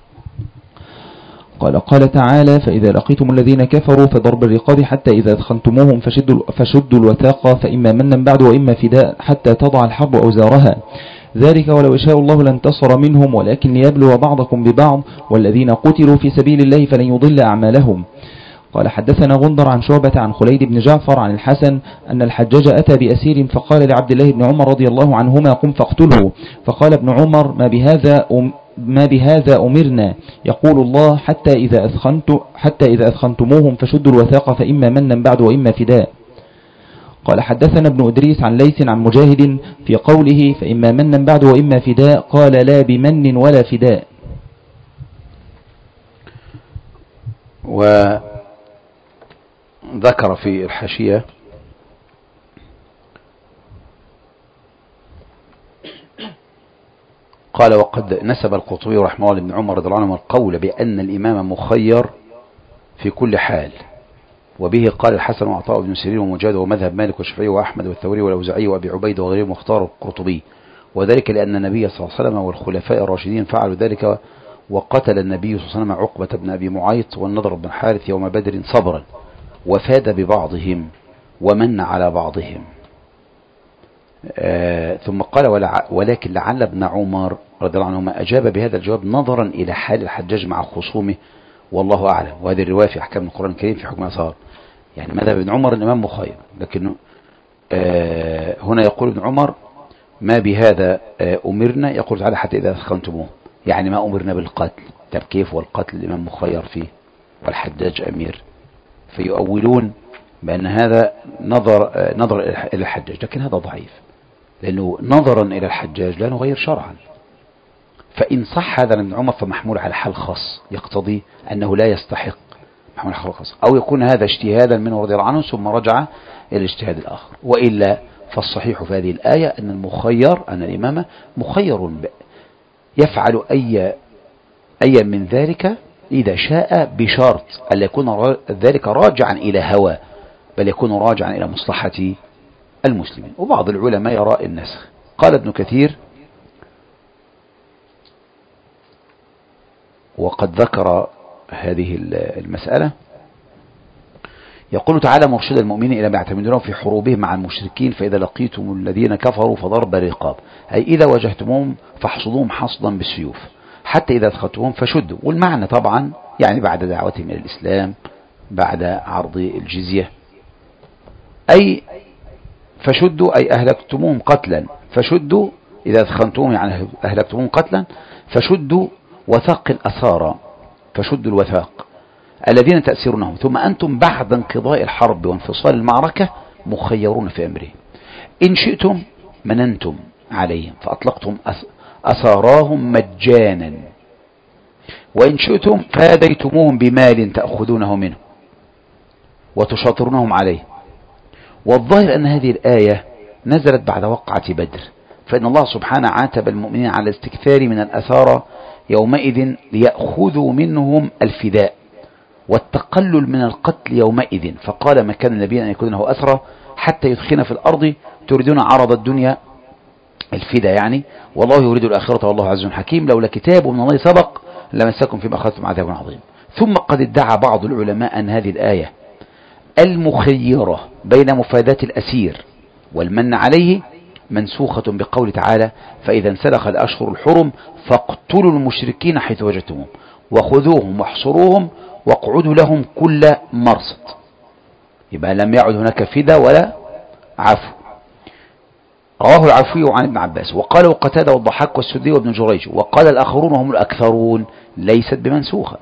قال تعالى فإذا لقيتم الذين كفروا فضرب الرقاب حتى إذا أثخنتموهم فشدوا الوثاق فإما منا بعد وإما فداء حتى تضع الحرب أوزارها، ذلك ولو شاء الله لانتصر منهم ولكن ليبلو بعضكم ببعض والذين قتلوا في سبيل الله فلن يضل أعمالهم. قال حدثنا غندر عن شعبة عن خليد بن جعفر عن الحسن أن الحجاج أتى بأسير فقال لعبد الله بن عمر رضي الله عنهما قم فاقتله، فقال ابن عمر ما بهذا أمرنا، يقول الله حتى إذا أثخنتموهم فشدوا الوثاق فإما منا بعد وإما فداء. قال حدثنا ابن إدريس عن ليث عن مجاهد في قوله فإما منا بعد وإما فداء قال لا بمن ولا فداء. وذكر في الحاشية قال وقد نسب القرطبي رحمه الله لابن عمر رضي الله عنه القول بأن الإمام مخير في كل حال، وبه قال الحسن وعطاء بن سيرين ومجاهد ومذهب مالك والشافعي وأحمد والثوري والأوزاعي وأبي عبيد وغيرهم واختاروا القرطبي، وذلك لأن النبي صلى الله عليه وسلم والخلفاء الراشدين فعلوا ذلك، وقتل النبي صلى الله عليه وسلم عقبة بن أبي معيط والنضر بن حارث يوم بدر صبرا، وفاد ببعضهم ومن على بعضهم. ثم قال ولكن لعل ابن عمر رضي الله عنهما أجاب بهذا الجواب نظرا إلى حال الحجاج مع خصومه والله أعلم. وهذه الرواية في أحكام القرآن الكريم في حكم أثار، يعني ماذا ابن عمر الإمام مخير، لكن هنا يقول ابن عمر ما بهذا أمرنا، يقول تعالى حتى إذا أثخنتموه، يعني ما أمرنا بالقتل. طب كيف والقتل الإمام مخير فيه والحجاج أمير؟ فيؤولون بأن هذا نظر إلى الحجاج، لكن هذا ضعيف، لأنه نظرا إلى الحجاج لا نغير شرعا. فإن صح هذا ابن عمر فمحمول على حال خاص يقتضي أنه لا يستحق، محمول على حال خاص، أو يكون هذا اجتهادا منه رضي الله عنه ثم رجع إلى الاجتهاد الآخر. وإلا فالصحيح في هذه الآية أن المخير، أن الإمام مخير يفعل أي من ذلك إذا شاء، بشرط أن يكون ذلك راجعا إلى هوى، بل يكون راجعا إلى مصلحة المسلمين. وبعض العلماء يرى النسخ. قال ابن كثير وقد ذكر هذه المسألة، يقول تعالى مرشد المؤمنين إلى ما يعتمدونه في حروبهم مع المشركين فإذا لقيتم الذين كفروا فضرب الرقاب، أي إذا واجهتموهم فاحصدوهم حصدا بالسيوف حتى إذا أثخنتموهم فشدوا. والمعنى طبعا يعني بعد دعوتهم إلى الإسلام، بعد عرض الجزية، أي فشدوا أي أهلكتموهم قتلا، فشدوا إذا أثخنتموهم يعني أهلكتموهم قتلا، فشدوا وثاق الأسارى، فشدوا الوثاق الذين تأسرونهم، ثم أنتم بعد انقضاء الحرب وانفصال المعركة مخيرون في أمرهم، إن شئتم مننتم عليهم فأطلقتم أساراهم مجانا، وإن شئتم فاديتموهم بمال تأخذونه منه وتشاطرونهم عليه. والظاهر أن هذه الآية نزلت بعد وقعة بدر، فإن الله سبحانه عاتب المؤمنين على الاستكثار من الأسارى يومئذ ليأخذوا منهم الفداء والتقلل من القتل يومئذ، فقال ما كان النبي أن يكون له أسرى حتى يدخن في الأرض تريدون عرض الدنيا الفداء يعني، والله يريد الآخرة والله عز حكيم، لولا كتاب من الله سبق لمسكم فيما أخذتم عذاب عظيم. ثم قد ادعى بعض العلماء أن هذه الآية المخيرة بين مفاداة الأسير والمن عليه منسوخة بقول تعالى فإذا انسلخ الأشهر الحرم فاقتلوا المشركين حيث وجدتموهم وخذوهم واحصروهم واقعدوا لهم كل مرصد. يبقى لم يعد هناك فدى ولا عفو. رواه العفوي عن ابن عباس، وقاله قتادة والضحاك والسدي وابن جريج، وقال الآخرون وهم الأكثرون ليست بمنسوخة.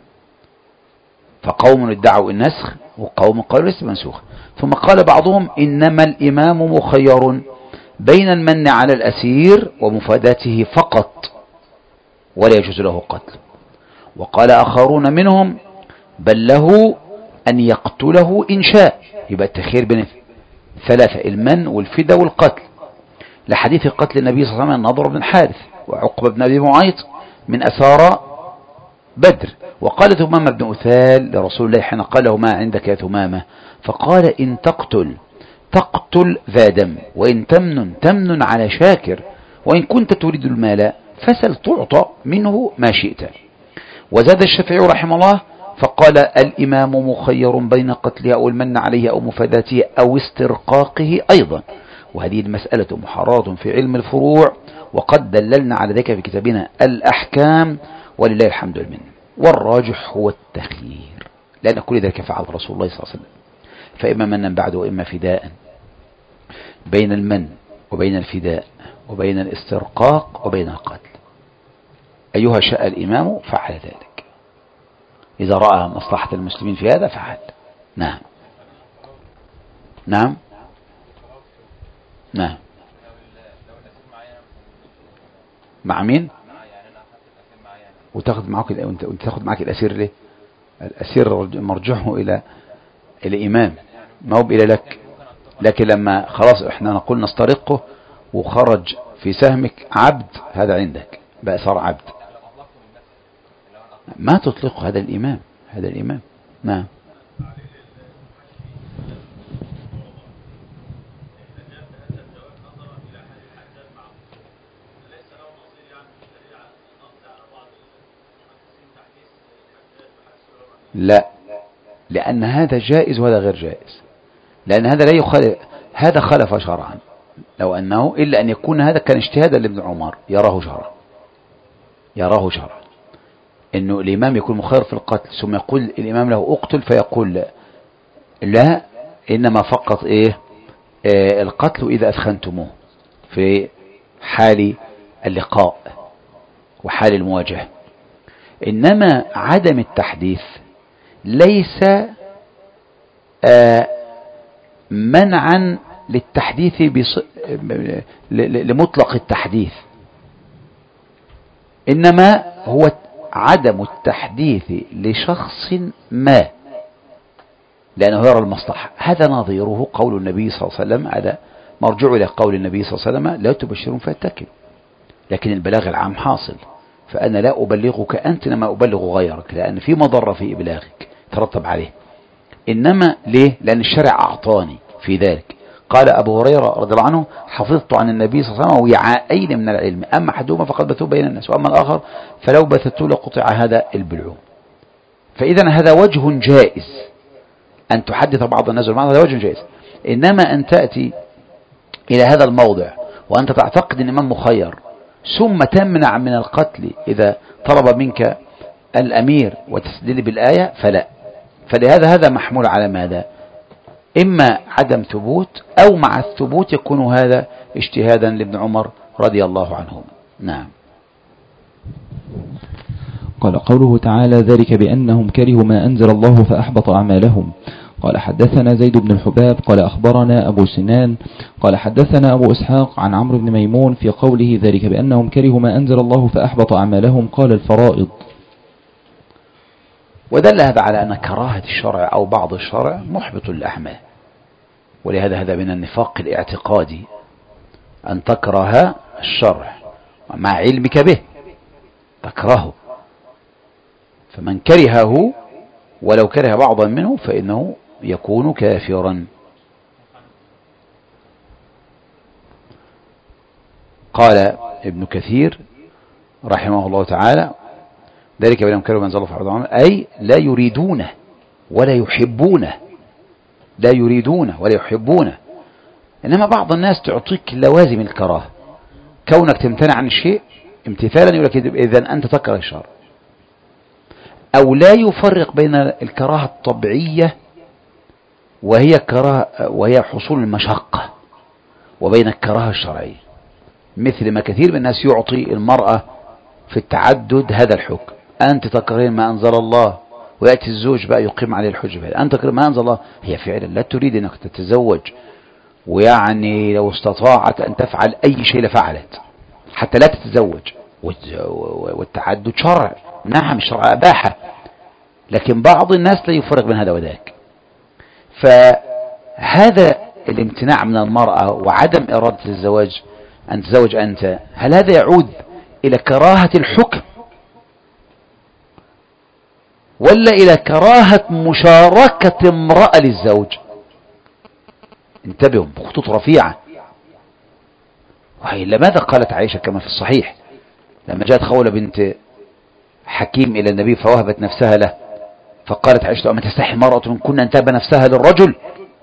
فقوم ادعوا النسخ وقوم قالوا ليست بمنسوخة. ثم قال بعضهم إنما الإمام مخير بين المن على الأسير ومفاداته فقط ولا يجوز له قتل. وقال آخرون منهم بل له أن يقتله إن شاء. يبقى التخيير بين ثلاثة: المن والفدى والقتل، لحديث قتل النبي صلى الله عليه وسلم النضر بن الحارث وعقبة بن أبي معيط من أسارى بدر. وقال ثمامة بن أثال لرسول الله حين قال له: ما عندك يا ثمامة؟ فقال: إن تقتل ذا دم، وإن تمن على شاكر، وإن كنت تريد المال فسل تعطى منه ما شئت. وزاد الشافعي رحمه الله فقال: الإمام مخير بين قتله أو المن عليه أو مفاداته أو استرقاقه أيضا. وهذه المسألة محررة في علم الفروع، وقد دللنا على ذلك في كتابنا الأحكام، ولله الحمد والمنة. والراجح هو التخيير، لأن كل ذلك فعل رسول الله صلى الله عليه وسلم، فإما منا بعد وإما فداء، بين المن وبين الفداء وبين الاسترقاق وبين القتل. أيها شاء الإمام فعل ذلك، إذا رأى مصلحة المسلمين في هذا فعل. نعم نعم نعم. مع مين؟ وتاخذ معك وانت تاخذ معك الأسير ليه؟ الأسير مرجعه إلى الإمام، ما هو إلى لك. لكن لما خلاص احنا نقول نسترقه وخرج في سهمك عبد، هذا عندك بقى صار عبد، ما تطلقه. هذا الإمام، هذا الإمام. نعم. لا، لأن هذا جائز وهذا غير جائز، لأن هذا لا يخالف، هذا خالف شرعا لو أنه، إلا أن يكون هذا كان اجتهادا لابن عمر يراه شرعا إنه الإمام يكون مخير في القتل، ثم يقول الإمام له اقتل، فيقول لا، إنما فقط القتل إذا أثخنتموه في حال اللقاء وحال المواجهة. إنما عدم التحديث ليس منعا للتحديث لمطلق التحديث، إنما هو عدم التحديث لشخص ما لأنه يرى المصلحة. هذا نظيره قول النبي صلى الله عليه وسلم، هذا مرجع إلى قول النبي صلى الله عليه وسلم: لا تبشرون فاتكلوا. لكن البلاغ العام حاصل، فأنا لا أبلغك أنت، إنما أبلغ غيرك، لأن في مضرة في إبلاغك ترتب عليه. إنما ليه؟ لأن الشرع أعطاني في ذلك. قال أبو هريرة رضي الله عنه: حفظت عن النبي صلى الله عليه وسلم وعاءين من العلم، أما أحدهما فقد بثوه بين الناس، وأما الآخر فلو بثته لقطع هذا البلعوم. فإذا هذا وجه جائز أن تحدث بعض الناس بالبعض، هذا وجه جائز. إنما أن تأتي إلى هذا الموضع وأنت تعتقد أن الإمام مخير، ثم تمنع من القتل إذا طلب منك الأمير وتستدل بالآية، فلا. فلهذا هذا محمول على ماذا؟ إما عدم ثبوت، أو مع الثبوت يكون هذا اجتهادا لابن عمر رضي الله عنهما. نعم. قال: قوله تعالى: ذلك بأنهم كرهوا ما أنزل الله فأحبط أعمالهم. قال: حدثنا زيد بن الحباب قال: أخبرنا أبو سنان قال: حدثنا أبو إسحاق عن عمرو بن ميمون في قوله: ذلك بأنهم كرهوا ما أنزل الله فأحبط أعمالهم، قال: الفرائض. ودل هذا على أن كراهة الشرع أو بعض الشرع محبط الأعمال، ولهذا هذا من النفاق الاعتقادي أن تكره الشرع مع علمك به تكرهه. فمن كرهه ولو كره بعضا منه فإنه يكون كافرا. قال ابن كثير رحمه الله تعالى: ذلك بأنهم كرهوا ما أنزل الله فأحبط أعمالهم، أي لا يريدونه ولا يحبونه، لا يريدونه ولا يحبونه. إنما بعض الناس تعطيك لوازم الكراهة، كونك تمتنع عن الشيء امتثالا يقول لك إذن أنت تكره الشر، أو لا يفرق بين الكراهة الطبيعية وهي حصول المشقة وبين الكراهة الشرعية، مثل ما كثير من الناس يعطي المرأة في التعدد هذا الحكم: أنت تكرهين ما أنزل الله، ويأتي الزوج بقى يقيم عليه الحجة: أنت تكرهين ما أنزل الله. هي فعلا لا تريد أنك تتزوج، ويعني لو استطاعت أن تفعل أي شيء لفعلت حتى لا تتزوج. والتعدد شرع، نعم الشرع أباحه، لكن بعض الناس لا يفرق بين هذا وذاك. فهذا الامتناع من المرأة وعدم إرادة الزواج، أن تزوج أنت، هل هذا يعود إلى كراهة الحكم ولا إلى كراهة مشاركة امرأة للزوج؟ انتبهوا، بخطوط رفيعة. وإلا ماذا قالت عائشة كما في الصحيح لما جاءت خولة بنت حكيم إلى النبي فوهبت نفسها له، فقالت عائشة: أما تستحي المرأة من كنا أن تهب نفسها للرجل؟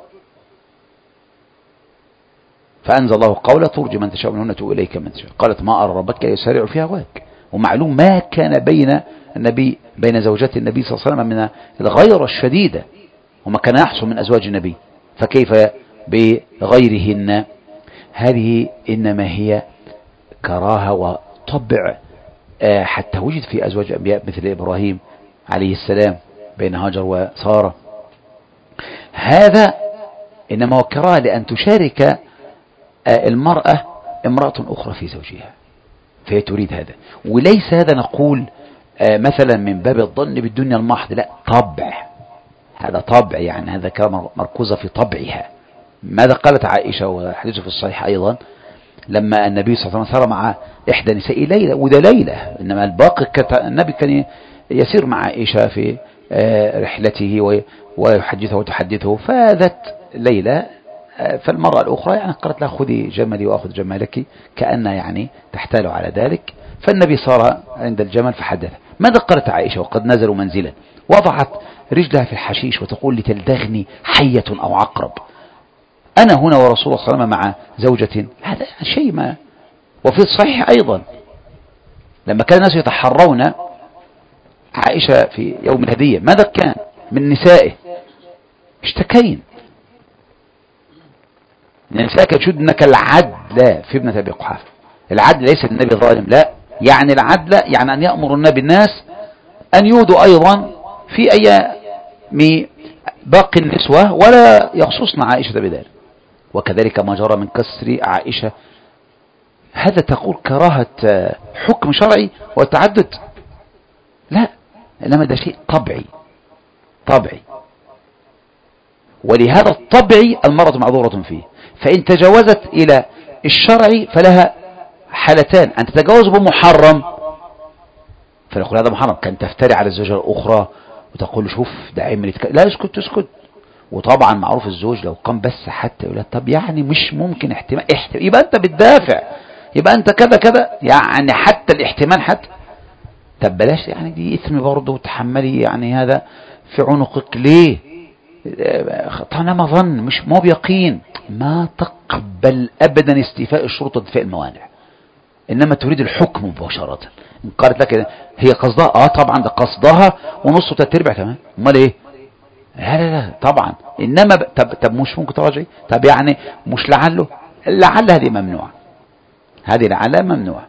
فأنزل الله قوله: ترجي من تشاء منهن تؤوي إليك من تشاء. قالت: ما أرى ربك يسارع في هواك. ومعلوم ما كان بين زوجات النبي صلى الله عليه وسلم من الغيرة الشديدة، وما كان يحصل من أزواج النبي، فكيف بغيرهن؟ هذه إنما هي كراهة وطبع حتى وجد في أزواج أنبياء مثل إبراهيم عليه السلام بين هاجر وسارة. هذا إنما هو كراهة لأن تشارك المرأة امرأة أخرى في زوجها، فهي تريد هذا. وليس هذا نقول مثلا من باب الظن بالدنيا المحض، لا، طبع، هذا طبع، يعني هذا كلام مركوزة في طبعها. ماذا قالت عائشة وحديثه في الصحيح أيضا لما النبي صلى الله عليه وسلم سار مع إحدى نساء ليلى، وده ليلى، إنما الباقي النبي كان يسير مع عائشة في رحلته ويحدثه وتحدثه، فذات ليلى فالمرأة الأخرى يعني قالت لها: خذي جملي وأخذ جمالك، كأن يعني تحتال على ذلك. فالنبي صار عند الجمل فحدث. ماذا قالت عائشة وقد نزلوا منزلا؟ وضعت رجلها في الحشيش وتقول: لتلدغني حية أو عقرب، أنا هنا ورسول الله صلى الله عليه وسلم مع زوجة. هذا شيء ما. وفي الصحيح أيضا لما كان الناس يتحرون عائشة في يوم الهدية، ماذا كان من نسائه؟ اشتكين النساء تشد أنك العدل في ابنة أبي قحافة. العدل ليس النبي ظالم، لا، يعني العدل يعني أن يأمر النبي الناس أن يودوا أيضا في أيام باقي النسوة ولا يخصصن عائشة بذلك. وكذلك ما جرى من كسر عائشة، هذا تقول كراهة حكم شرعي والتعدد؟ لا، إنما ده شيء طبعي، ولهذا الطبعي المرأة معذورة فيه. فإن تجاوزت إلى الشرعي فلها حالتان: أن تتجاوز بمحرم فنقول هذا محرم، كان تفتري على الزوجة الأخرى وتقول: شوف ده عمل، لا، اسكت. وطبعا معروف الزوج لو قام بس حتى يقول: طب يعني مش ممكن احتمال، يبقى أنت بتدافع، يبقى أنت كذا يعني حتى الاحتمال حتى. طب بلاش يعني دي إثم برضه وتحملي يعني هذا في عنقك ليه؟ طالما ظن مش مو بيقين، ما تقبل أبدا استيفاء الشروط وانتفاء الموانع، إنما تريد الحكم مباشرة. إن قالت لك هي قصدها، طبعا ده قصدها ونص وتتربع كمان، امال ايه؟ لا طبعا. إنما طب مش ممكن تراجعي؟ طب يعني مش لعل هذه ممنوعة، هذه لعل ممنوعة.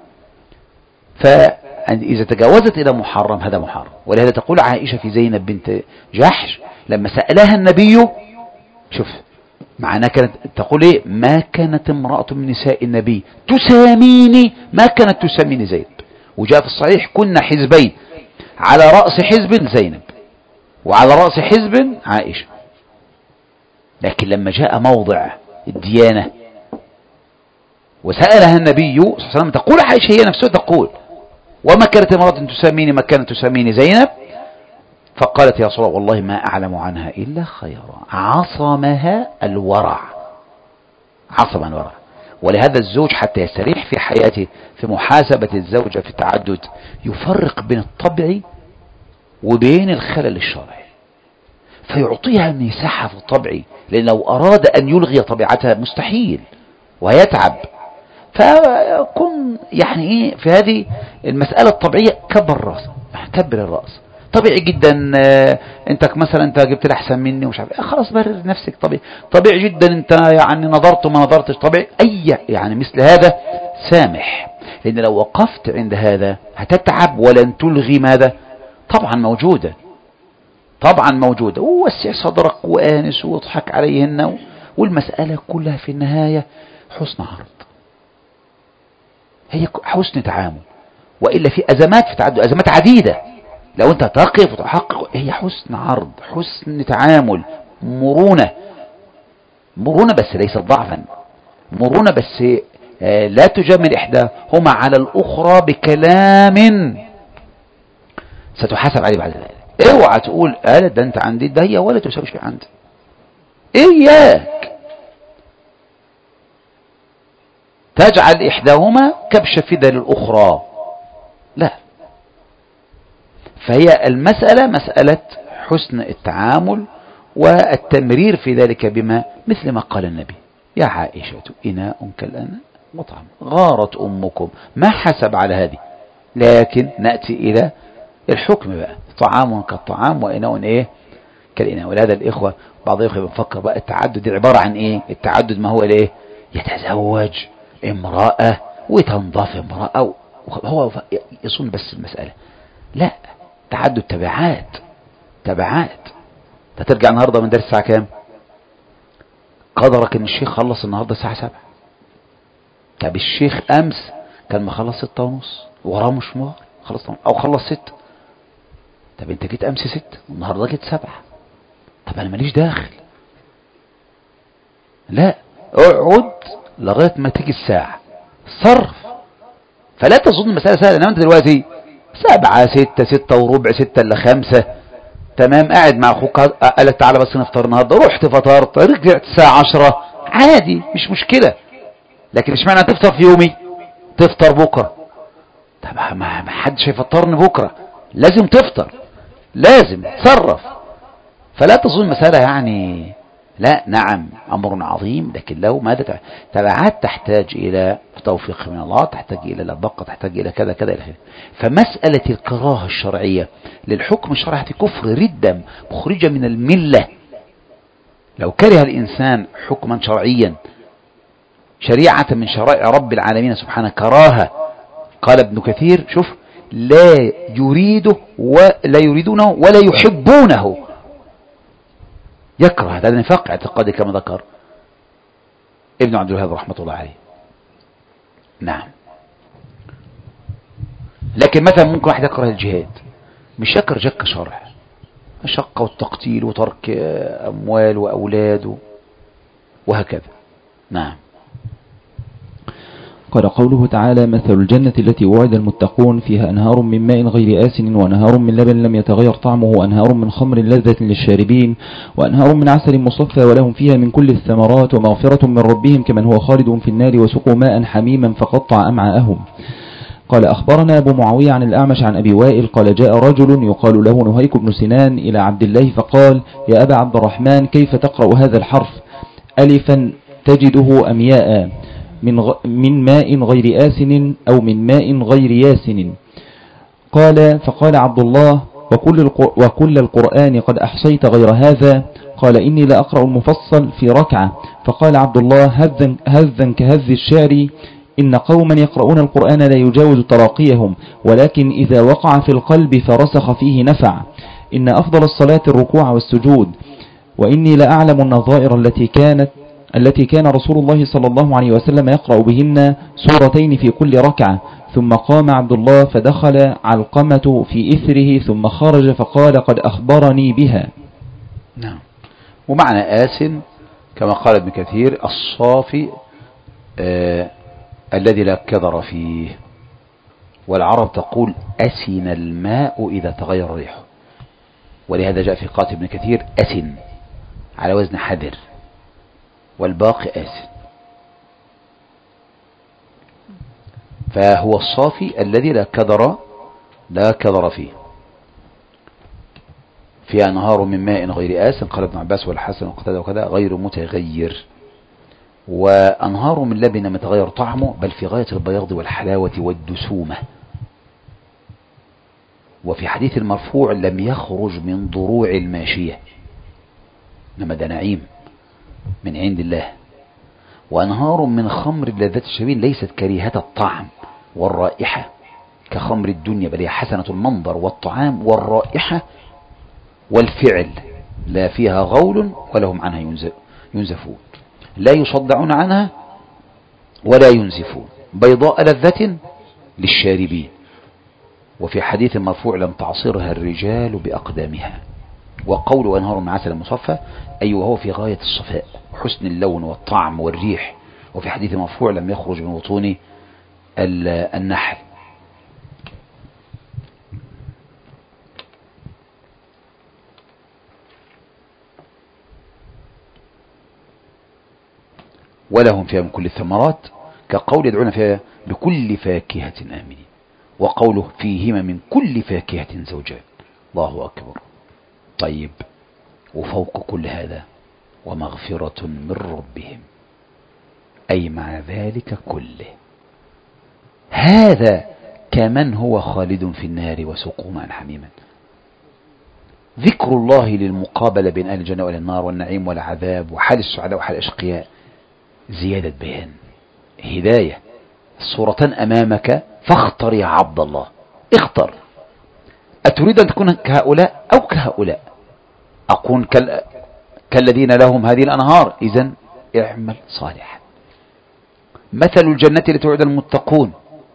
فإذا تجاوزت إلى محرم هذا محرم. ولهذا تقول عائشة في زينب بنت جحش لما سألها النبي، شوف معناه كانت تقول ايه: ما كانت امرأة من نساء النبي تساميني ما كانت تساميني زينب. وجاء في الصحيح: كنا حزبين، على رأس حزب زينب وعلى رأس حزب عائشة. لكن لما جاء موضع الديانة وسألها النبي صلى الله عليه وسلم، تقول عائشة هي نفسها تقول: وما كانت امرأة تساميني ما كانت تساميني زينب. فقالت: يا رسول الله والله ما أعلم عنها إلا خيرا. عصمها الورع. ولهذا الزوج حتى يستريح في حياته في محاسبة الزوجة في التعدد يفرق بين الطبع وبين الخلل الشرعي، فيعطيها مساحة في الطبع، لأن لو أراد أن يلغي طبيعتها مستحيل ويتعب. فكن يعني في هذه المسألة الطبيعية كبر الرأس، طبيعي جدا. انت مثلا انت جبت لي احسن مني ومش عارف خلاص برر نفسك. طبيعي جدا انت يعني نظرت وما نظرتش. طبيعي يعني مثل هذا سامح، لان لو وقفت عند هذا هتتعب ولن تلغي ماذا؟ طبعا موجودة. ووسع صدرك وآنس واضحك عليهن، والمسألة كلها في النهاية حسن عرض، هي حسن تعامل. وإلا في أزمات، في تعدد أزمات عديدة، لو أنت تقف وتحقق هي حسن عرض، حسن تعامل، مرونة بس ليست ضعفا، مرونة بس لا تجامل إحداهما على الأخرى بكلام ستحاسب عليه بعد ذلك. اوعى تقول ده انت عندي ده هي ولا تساوي شيء عندي، إياك تجعل إحداهما كبش فدا للأخرى، لا. فهي المسألة مسألة حسن التعامل والتمرير في ذلك بما مثل ما قال النبي: يا عائشة إناء كالأناء وطعم غارت أمكم. ما حسب على هذه، لكن نأتي إلى الحكم بقى: طعام كالطعام وإناء كالإناء. ولهذا الإخوة بعض الإخوة بنفكر بقى التعدد عبارة عن إيه؟ التعدد ما هو يتزوج امرأة وتنضاف امرأة، هو يصون بس المسألة. لا، تعدد تبعات. ترجع النهاردة من درس الساعة كام؟ قدرك ان الشيخ خلص النهاردة الساعة 7. طب الشيخ امس كان مخلص 6:30 وراه مشوار، خلص 6. طب انت جيت امس 6 والنهاردة جيت 7. طب انا ماليش داخل. لا، اقعد لغاية ما تيجي الساعة، صرف. فلا تظن المسألة سهلة. انما انت دلوقتي 7 6 6 وربع 6 إلا 5، تمام، قاعد مع اخوك قال لك تعالى بس نفطر النهارده، رحت فطرت، رجعت الساعة 10 عادي، مش مشكلة. لكن اشمعنى تفطر في يومي؟ تفطر بكرة. طب ما حدش هيفطرني بكرة، لازم تفطر، لازم تصرف. فلا تظن مسألة يعني، لا، نعم أمر عظيم، لكن لو ماذا تبعات تحتاج إلى توفيق من الله، تحتاج إلى لبقة، تحتاج إلى كذا كذا إلى. فمسألة الكراهة الشرعية للحكم الشرعي كفر ردة مخرجة من الملة. لو كره الإنسان حكما شرعيا، شريعة من شرائع رب العالمين سبحانه، كراهة، قال ابن كثير شوف: لا يريدونه ولا يحبونه. يكره، هذا نفاق اعتقادي كما ذكر ابن عبد الوهاب رحمة الله عليه. نعم. لكن مثلا ممكن واحد يكره الجهاد، مش يكره جك شرع، الشقة والتقتيل وترك أموال وأولاد وهكذا. نعم. قال قوله تعالى: مثل الجنة التي وعد المتقون فيها أنهار من ماء غير آسن وأنهار من لبن لم يتغير طعمه وأنهار من خمر لذة للشاربين وأنهار من عسل مصفى ولهم فيها من كل الثمرات ومغفرة من ربهم كمن هو خالد في النار وسقوا ماء حميما فقطع أمعاءهم. قال أخبرنا أبو معاوية عن الأعمش عن أبي وائل قال: جاء رجل يقال له نهيك بن سنان إلى عبد الله فقال: يا أبا عبد الرحمن، كيف تقرأ هذا الحرف ألفا تجده أمياء من ماء غير آسن أو من ماء غير ياسن؟ فقال عبد الله: وكل القرآن قد أحصيت غير هذا؟ قال: إني لأقرأ المفصل في ركعة. فقال عبد الله: هذا كهذ الشعر: إن قوما يقرؤون القرآن لا يجاوز تراقيهم، ولكن إذا وقع في القلب فرسخ فيه نفع. إن أفضل الصلاة الركوع والسجود. وإني لأعلم النظائر التي كان رسول الله صلى الله عليه وسلم يقرأ بهن سورتين في كل ركعة. ثم قام عبد الله فدخل علقمة في إثره ثم خرج فقال: قد أخبرني بها. نعم. ومعنى آسن كما قال ابن كثير: الصافي الذي لا كدر فيه. والعرب تقول: أسن الماء إذا تغير ريحه، ولهذا جاء في قراءة ابن كثير أسن على وزن حذر، والباقي آسن. فهو الصافي الذي لا كدر فيه. فيها أنهار من ماء غير آسن، قال ابن عباس والحسن وقتادة وكذا، غير متغير. وأنهار من لبن متغير طعمه، بل في غاية البياض والحلاوة والدسومة. وفي حديث المرفوع لم يخرج من ضروع الماشية، إنما ده نعيم من عند الله. وأنهار من خمر لذة الشربين ليست كريهة الطعم والرائحة كخمر الدنيا، بل هي حسنة المنظر والطعام والرائحة والفعل، لا فيها غول ولا هم عنها ينزفون، لا يصدعون عنها ولا ينزفون، بيضاء لذة للشاربين. وفي حديث مرفوع لم تعصرها الرجال بأقدامها. وقول أنهار من عسل مصفى أي وهو في غاية الصفاء وحسن اللون والطعم والريح. وفي حديث مرفوع لم يخرج من بطون النحل. ولهم فيها من كل الثمرات كقول يدعون فيها بكل فاكهة آمنين. وقوله فيهما من كل فاكهة زوجان. الله أكبر. طيب، وفوق كل هذا ومغفرة من ربهم، أي مع ذلك كله هذا كمن هو خالد في النار وسقوا ماء حميما. ذكر الله للمقابلة بين أهل الجنة وأهل النار والنعيم والعذاب وحال السعداء وحال الأشقياء زيادة بيان هداية. الصورتان أمامك فاختر يا عبد الله، اختر. أتريد أن تكون كهؤلاء أو كهؤلاء؟ أكون كالذين لهم هذه الأنهار، إذن اعمل صالحا. مثل الجنة التي وعد المتقون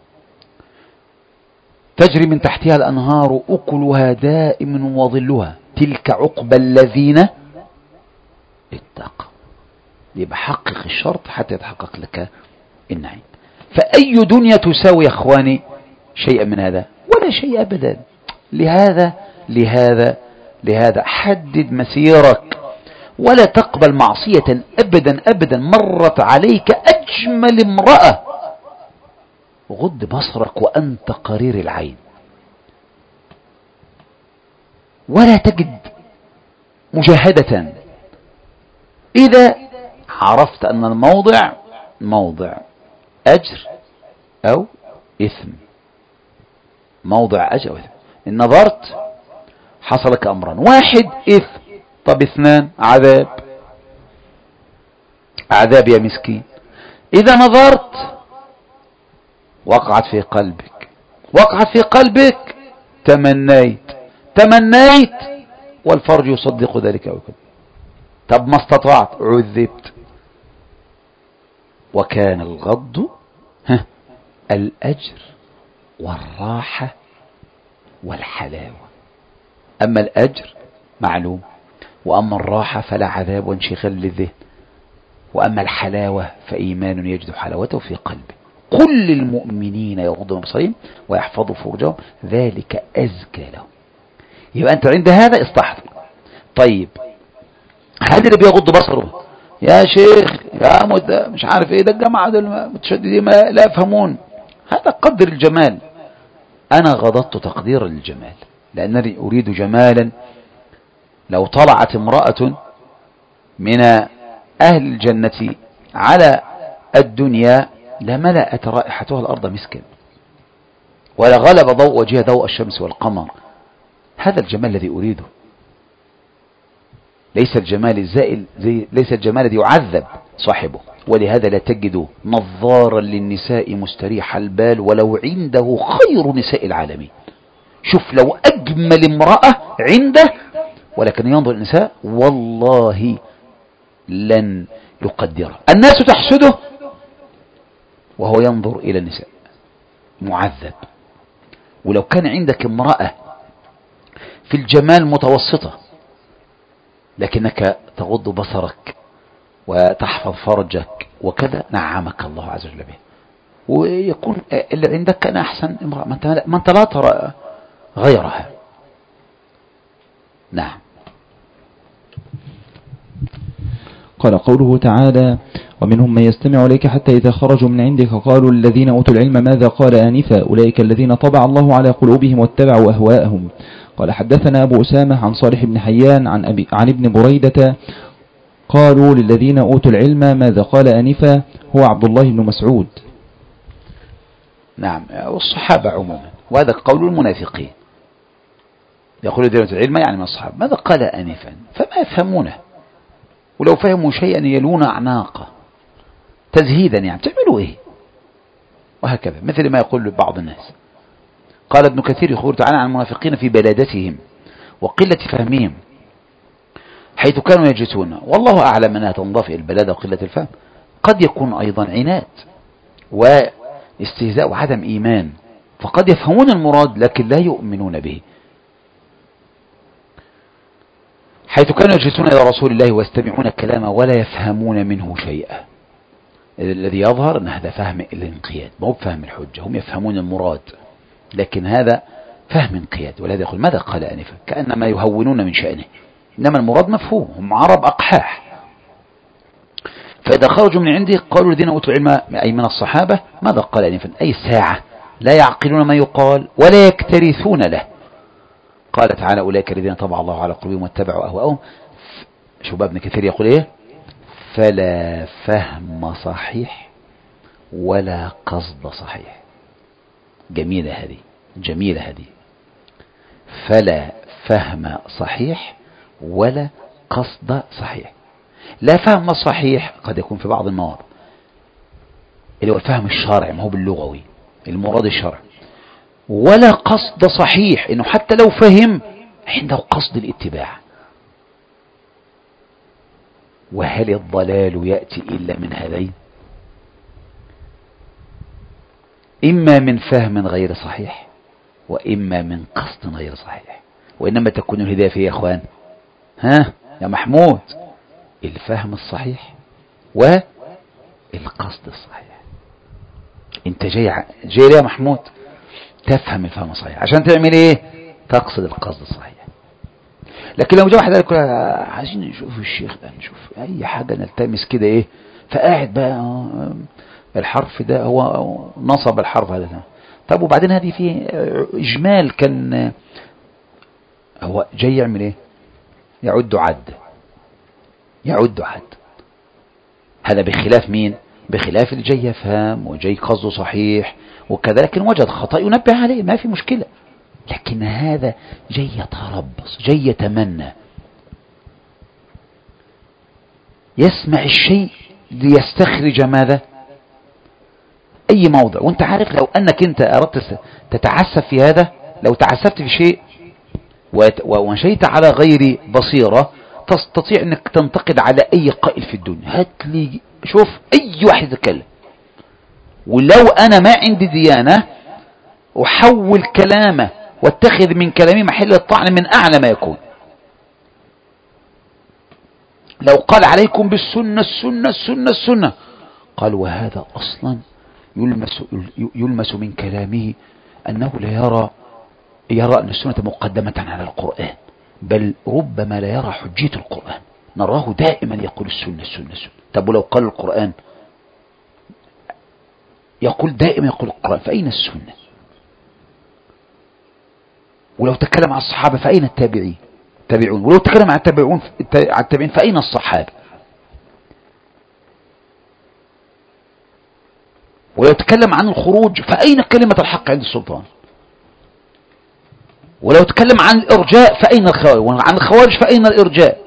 تجري من تحتها الأنهار أكلها دائم وظلها تلك عقبى الذين اتقوا. يبقى حقق الشرط حتى يتحقق لك النعيم. فأي دنيا تساوي يا أخواني شيئا من هذا؟ ولا شيء أبدا. لهذا حدد مسيرك ولا تقبل معصية أبدا أبدا. مرت عليك أجمل امرأة، غض بصرك وأنت قرير العين، ولا تجد مجاهدة. إذا عرفت أن الموضع موضع أجر أو إثم، موضع أجر أو إثم، إن نظرت حصل لك أمران: واحد إثم، طب اثنان عذاب يا مسكين. إذا نظرت وقعت في قلبك تمنيت والفرج يصدق ذلك أو كذا. طب ما استطعت عذبت. وكان الغض الأجر والراحة والحلاوة. أما الأجر معلوم، وأما الراحة فلا عذاب وانشغال للذهن، وأما الحلاوة فإيمان يجد حلاوته في قلبه. كل المؤمنين يغضوا من أبصارهم ويحفظوا فروجهم ذلك أزكى لهم. يبقى أنت عند هذا استحضر. طيب، هذا اللي بيغض بصره يا شيخ يا مش عارف ايه، ده الجماعة المتشددين ما لا يفهمون. هذا قدر الجمال. أنا غضضت تقدير الجمال لأنني أريد جمالا. لو طلعت امرأة من أهل الجنة على الدنيا لملأت رائحتها الأرض مسكا، ولا غلب ضوء وجهها ضوء الشمس والقمر. هذا الجمال الذي أريده، ليس الجمال الزائل، ليس الجمال الذي يعذب صاحبه. ولهذا لا تجد نظارا للنساء مستريح البال ولو عنده خير نساء العالمين. شوف، لو أجمل امرأة عنده ولكن ينظر النساء والله لن يقدرها. الناس تحسده وهو ينظر إلى النساء معذب. ولو كان عندك امرأة في الجمال متوسطة لكنك تغض بصرك وتحفظ فرجك وكذا، نعمك الله عز وجل به، ويكون اللي عندك كان أحسن امرأة، ما أنت لا ترى غيرها. نعم. قال قوله تعالى: ومنهم من يستمع إليك حتى إذا خرجوا من عندك قالوا الذين أوتوا العلم ماذا قال آنفا أولئك الذين طبع الله على قلوبهم واتبعوا أهواءهم. قال حدثنا أبو أسامة عن صالح بن حيان عن ابن بريدة قالوا للذين أوتوا العلم ماذا قال آنفا هو عبد الله بن مسعود. نعم، والصحابة عموما، وهذا قول المنافقين. يقول دائرة العلم يعني من الصحابة. ماذا قال آنفا؟ فما يفهمونه، ولو فهموا شيئا يلون أعناقه تزهيدا، يعني تعملوا إيه؟ وهكذا مثل ما يقول بعض الناس. قال ابن كثير يخبر تعالى عن المنافقين في بلادتهم وقلة فهمهم، حيث كانوا يجلسون. والله أعلم أنها تنضاف إلى البلادة وقلة الفهم، قد يكون أيضا عناد واستهزاء وعدم إيمان، فقد يفهمون المراد لكن لا يؤمنون به. حيث كانوا يجلسون إلى رسول الله ويستمعون كلامه ولا يفهمون منه شيئا. الذي يظهر أن هذا فهم الانقياد، ما هو فهم الحجة. هم يفهمون المراد لكن هذا فهم انقياد. ولهذا يقول ماذا قال آنفا؟ كأنما يهونون من شأنه، إنما المراد مفهوم. هم عرب أقحاح. فإذا خرجوا من عنده قالوا الذين أوتوا العلم أي من الصحابة ماذا قال آنفا؟ أي ساعة لا يعقلون ما يقال ولا يكترثون له. قال تعالى أولئك الذين طبع الله على قلوبهم واتبعوا أهواءهم. شوف ابن كثير يقول إيه؟ فلا فهم صحيح ولا قصد صحيح. جميلة هذه، جميلة هذه. فلا فهم صحيح ولا قصد صحيح. لا فهم صحيح قد يكون في بعض المواضع اللي هو الفهم الشرعي، ما هو باللغوي، المراد الشرعي. ولا قصد صحيح، انه حتى لو فهم عنده قصد الاتباع. وهل الضلال يأتي إلا من هذين؟ إما من فهم غير صحيح وإما من قصد غير صحيح. وإنما تكون الهداية في يا أخوان، ها يا محمود، الفهم الصحيح والقصد الصحيح. انت جاي يا محمود تفهم الفهم الصحيح عشان تعمل ايه؟ تقصد القصد الصحيح. لكن لو جاء واحد قال عايزين نشوف الشيخ ده، نشوف اي حاجة نلتمس كده ايه، فقاعد بقى الحرف ده هو نصب الحرف هذا. طب وبعدين هذه فيه اجمال، كان هو جاي يعمل ايه؟ يعد عد. هذا بخلاف مين؟ بخلاف اللي جاي يفهم وجاي قصده صحيح وكذا، لكن وجد خطأ ينبه عليه، ما في مشكلة. لكن هذا جاي يتربص، جاي يتمنى، يسمع الشيء ليستخرج ماذا؟ أي موضع. وانت عارف لو أنك انت أردت تتعسف في هذا، لو تعسفت في شيء ومشيت على غير بصيرة، تستطيع أنك تنتقد على أي قائل في الدنيا. هات لي شوف أي واحد يتكلم، ولو أنا ما عندي ديانة أحول كلامه واتخذ من كلامي محل الطعن من أعلى ما يكون. لو قال عليكم بالسنة السنة، قال وهذا أصلا يلمس من كلامه أنه لا يرى أن السنة مقدمة على القرآن، بل ربما لا يرى حجية القرآن. نراه دائما يقول السنة. طب ولو قال القرآن دائما يقول القرآن، فأين السنة؟ ولو تكلم عن الصحابة فأين التابعون؟ ولو تكلم عن التابعين فأين الصحابة؟ ولو تكلم عن الخروج فأين كلمة الحق عند السلطان؟ ولو تكلم عن الإرجاء فأين الخوارج؟ وعن الخوارج فأين الإرجاء؟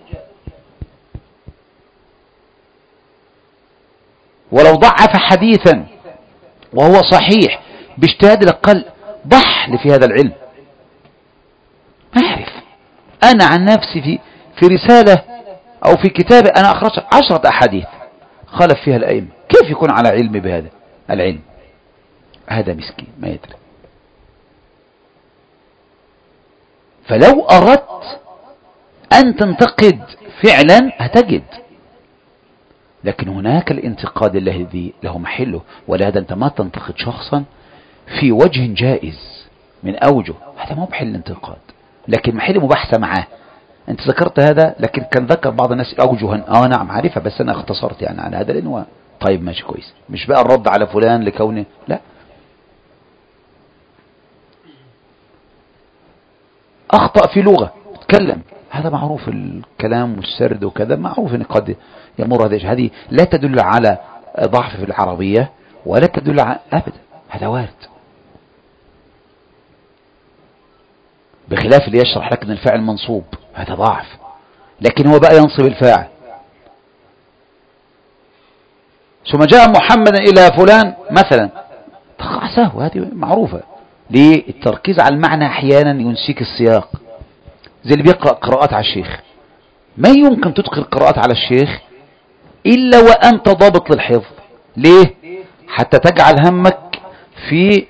ولو ضعف حديثا وهو صحيح باجتهاد الأقل ضح في هذا العلم. ما أعرف أنا عن نفسي في رسالة أو في كتابة أنا أخرجت 10 أحاديث خالف فيها الأئمة، كيف يكون على علم بهذا العلم؟ هذا مسكين ما يدري. فلو أردت أن تنتقد فعلا هتجد، لكن هناك الانتقاد الذي له محله. ولهذا أنت ما تنتقد شخصا في وجه جائز من أوجه، هذا ما بحل الانتقاد، لكن محل مباحثة معاه. أنت ذكرت هذا، لكن كان ذكر بعض الناس أوجها نعم عارفها، بس أنا اختصرت يعني على هذا لأنه طيب ماشي كويس، مش بقى الرد على فلان لكونه لا. أخطأ في لغة تكلم، هذا معروف، الكلام والسرد وكذا معروف أن قد يمر هذه لا تدل على ضعف في العربية ولا تدل على أبدا، هذا وارد. بخلاف اللي يشرح لك ان الفاعل منصوب، هذا ضعف، لكن هو بقى ينصب الفاعل. ثم جاء محمدا إلى فلان مثلا، تقع سهو، هذه معروفة. ليه؟ التركيز على المعنى أحيانا ينسيك السياق. زي اللي بيقرأ قراءات على الشيخ، ما يمكن تدخل قراءات على الشيخ إلا وأنت ضابط للحفظ. ليه؟ حتى تجعل همك في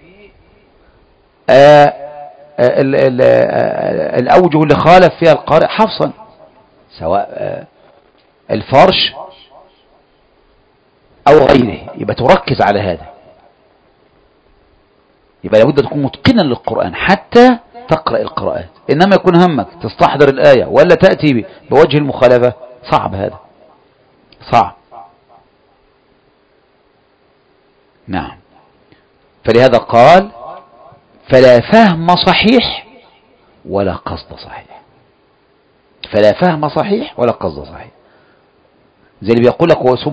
الأوجه اللي خالف فيها القارئ حفصا، سواء الفرش أو غيره، يبقى تركز على هذا. يبقى لابد تكون متقنا للقرآن حتى تقرأ القراءات. إنما يكون همك تستحضر الآية ولا تأتي بوجه المخالفة، صعب، هذا صعب. نعم. فلهذا قال فلا فهم صحيح ولا قصد صحيح. فلا فهم صحيح ولا قصد صحيح. زي اللي بيقول لك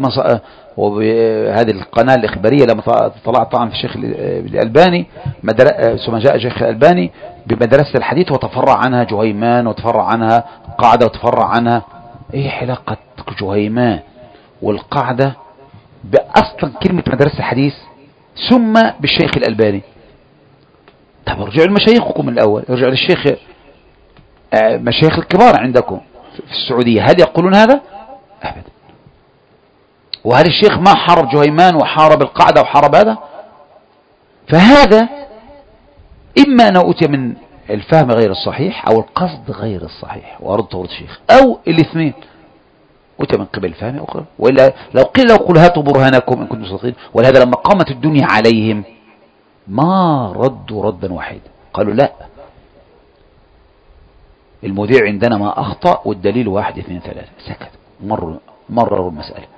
هذه القناة الإخبارية لما طلعت طبعا في الشيخ الألباني، ثم جاء الشيخ الألباني بمدرسة الحديث وتفرع عنها جهيمان وتفرع عنها قاعدة وتفرع عنها. ايه علاقة جهيمان والقاعدة بأصلا كلمة مدرسة الحديث ثم بالشيخ الألباني؟ طب ارجعوا لمشايخكم الأول، ارجعوا للشيخ، مشايخ الكبار عندكم في السعودية، هل يقولون هذا؟ أبدا. وهل الشيخ ما حارب جهيمان وحارب القاعدة وحارب هذا؟ فهذا إما أن أتي من الفهم غير الصحيح أو القصد غير الصحيح وأرد تورط الشيخ، أو الاثنين، أتي من قبل الفهم أو وإلا لو قيل قل هاتوا برهانكم إن كنتم صادقين. ولهذا لما قامت الدنيا عليهم ما ردوا ردا واحدا، قالوا لا، المذيع عندنا ما أخطأ والدليل 1 2 3، سكت، مرروا المسألة.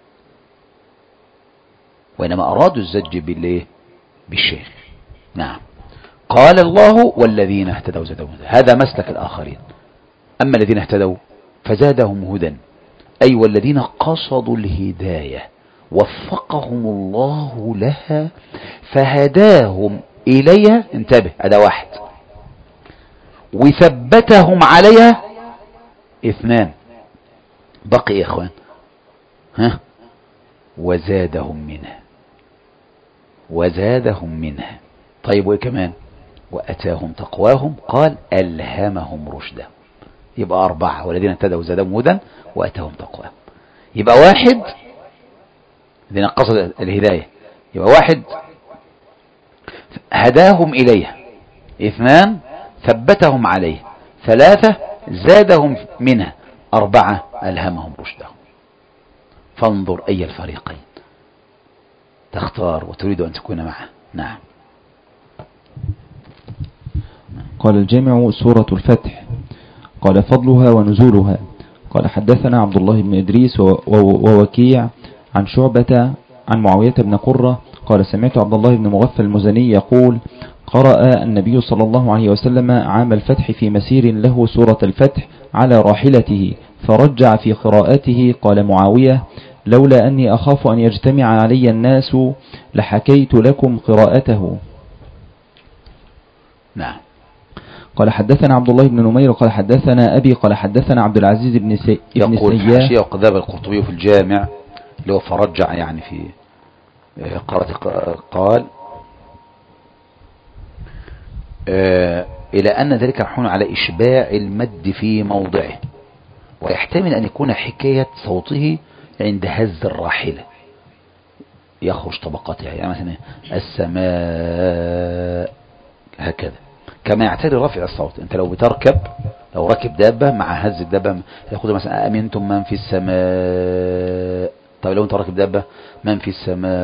وإنما أرادوا الزج بالشيخ. نعم. قال الله والذين اهتدوا زادهم هدى، هذا مسلك الآخرين. أما الذين اهتدوا فزادهم هدى، أي والذين قصدوا الهداية وفقهم الله لها فهداهم إليها، انتبه، هذا 1، وثبتهم عليها 2، بقي يا إخوان وزادهم منها. طيب وإيه كمان؟ وأتاهم تقواهم، قال ألهمهم رشدا. يبقى 4، والذين اهتدوا زادهم هدى وأتاهم تقواهم. يبقى 1 الذين قصدوا الهداية، يبقى 1 هداهم إليها، 2 ثبتهم عليه، 3 زادهم منها، 4 ألهمهم رشدهم. فانظر أي الفريقين تختار وتريد أن تكون معه. نعم. قال الجامع سورة الفتح. قال فضلها ونزولها. قال حدثنا عبد الله بن إدريس ووكيع عن شعبة عن معاوية بن قرة قال سمعت عبد الله بن مغفل المزني يقول قرأ النبي صلى الله عليه وسلم عام الفتح في مسير له سورة الفتح على راحلته فرجع في قراءته. قال معاوية لولا أني أخاف أن يجتمع علي الناس لحكيت لكم قراءته. نعم. قال حدثنا عبد الله بن نمير قال حدثنا أبي قال حدثنا عبد العزيز بن سياح. يقول في حاشية وقذاب القرطبي في الجامع اللي هو فرجع يعني في قراءة، قال إلى أن ذلك يحون على إشباع المد في موضعه، ويحتمل أن يكون حكاية صوته عند هز الراحلة يخرج طبقاتها، يعني مثلا السماء هكذا، كما يعتري رفع الصوت. أنت لو بتركب، لو راكب دابة مع هز الدابة يأخذ مثلا أمنتم من في السماء، طيب لو أنت راكب دابة من في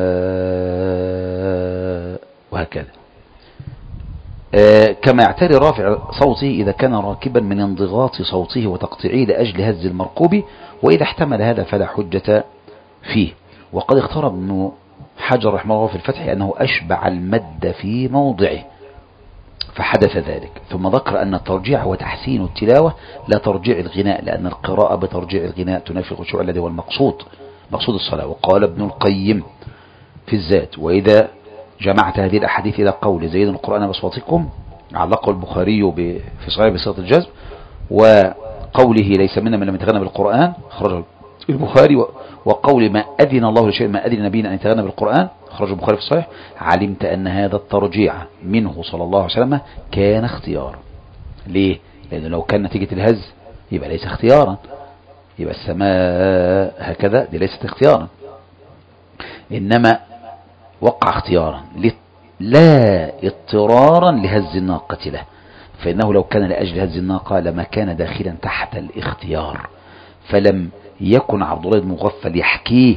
السماء وهكذا. كما يعتري رافع صوته إذا كان راكبا من انضغاط صوته وتقطيعه لأجل هز المركوب، وإذا احتمل هذا فلا حجة فيه. وقد اختار ابن حجر رحمه الله في الفتح أنه أشبع المد في موضعه فحدث ذلك. ثم ذكر أن الترجيع هو تحسين التلاوة لا ترجيع الغناء، لأن القراءة بترجيع الغناء تنافي الخشوع الذي هو مقصود الصلاة. وقال ابن القيم في الزاد وإذا جمعت هذه الأحاديث إلى قول زيد القرآن بصوتكم علقه البخاري في صحيح بصيغة الجزم، وقوله ليس منا من لم يتغنى بالقرآن خرجه البخاري، وقول ما أذن الله لشيء ما أذن نبينا أن يتغنى بالقرآن خرج البخاري في الصحيح. علمت أن هذا الترجيع منه صلى الله عليه وسلم كان اختيارا. ليه؟ لأنه لو كان نتيجة الهز يبقى ليس اختيارا، يبقى السماء هكذا دي ليست اختيارا، إنما وقع اختيارا لا اضطرارا لهز الناقة له، فإنه لو كان لأجل هز الناقة لما كان داخلا تحت الاختيار، فلم يكن عبد الله بن مغفل يحكيه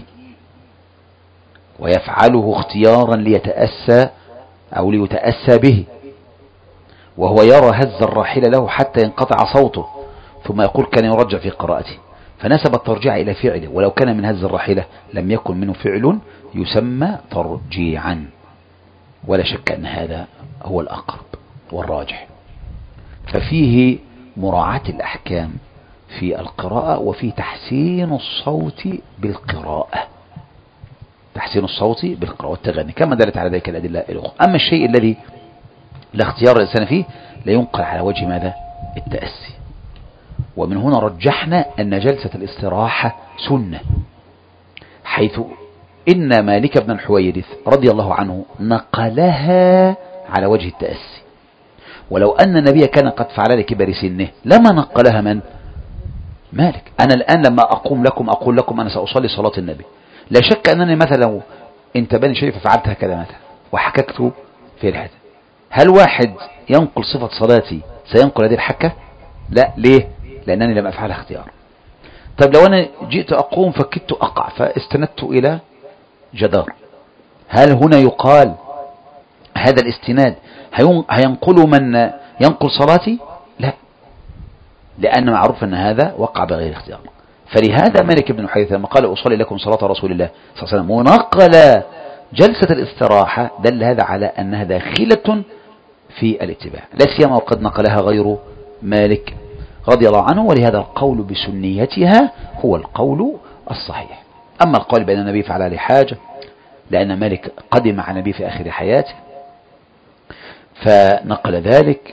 ويفعله اختيارا ليتأسى أو ليتأسى به، وهو يرى هز الراحلة له حتى ينقطع صوته، ثم يقول كان يرجع في قراءته، فنسب الترجيع إلى فعله، ولو كان من هز الراحلة لم يكن منه فعل يسمى ترجيعا، ولا شك أن هذا هو الأقرب والراجح. ففيه مراعاة الأحكام في القراءة، وفي تحسين الصوت بالقراءة، تحسين الصوت بالقراءة والتغني كما دلت على ذلك الأدلة الأخرى. أما الشيء الذي لا اختيار الإنسان فيه لا ينقل على وجه ماذا؟ التأسي. ومن هنا رجحنا أن جلسة الاستراحة سنة، حيث إن مالك بن الحويرث رضي الله عنه نقلها على وجه التأسي، ولو أن النبي كان قد فعل لكبر سنه لما نقلها من؟ مالك. أنا الآن لما أقوم لكم أقول لكم أنا سأصلي صلاة النبي، لا شك أنني مثلا لو انتبهني شيء ففعلت هكذا مثلا وحككت في الحدث، هل واحد ينقل صفة صلاتي سينقل هذه الحكة؟ لا. ليه؟ لأنني لم أفعلها اختيار. طيب لو أنا جئت أقوم فكدت أقع فاستندت إلى جدار، هل هنا يقال هذا الاستناد هينقل من ينقل صلاتي؟ لا، لأن معروف أن هذا وقع بغير اختيار. فلهذا مالك بن الحويرث لما قال أصلي لكم صلاة رسول الله صلى الله عليه وسلم ونقل جلسة الاستراحة دل هذا على أنها داخلة في الاتباع، لا سيما وقد نقلها غير مالك رضي الله عنه، ولهذا القول بسنيتها هو القول الصحيح. أما القول بأن النبي فعل لحاجة، لأن مالك قدم على النبي في آخر حياته فنقل ذلك،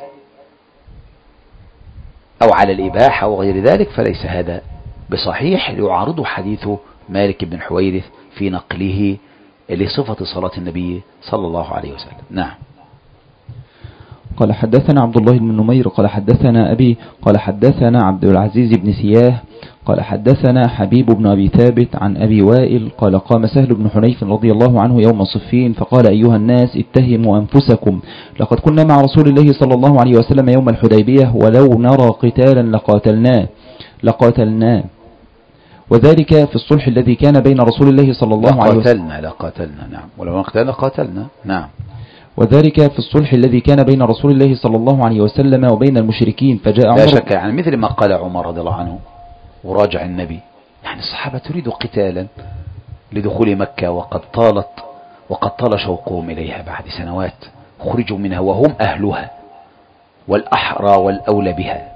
أو على الإباحة أو غير ذلك، فليس هذا بصحيح، يعارض حديث مالك بن حويرث في نقله لصفة صلاة النبي صلى الله عليه وسلم. نعم. قال حدثنا عبد الله بن نمير قال حدثنا أبي قال حدثنا عبد العزيز بن سياه قال حدثنا حبيب بن أبي ثابت عن أبي وائل قال قام سهل بن حنيف رضي الله عنه يوم صفين فقال أيها الناس اتهموا أنفسكم، لقد كنا مع رسول الله صلى الله عليه وسلم يوم الحديبية ولو نرى قتالا لقاتلناه وذلك في الصلح الذي كان بين رسول الله صلى الله عليه وسلم لقاتلنا نعم، ولو قتلنا قاتلنا نعم. وذلك في الصلح الذي كان بين رسول الله صلى الله عليه وسلم وبين المشركين. فجاء عمر، لا شك يعني مثل ما قال عمر رضي الله عنه وراجع النبي، يعني الصحابة تريد قتالا لدخول مكة وقد طال شوقهم إليها بعد سنوات، خرجوا منها وهم أهلها والأحرى والأولى بها.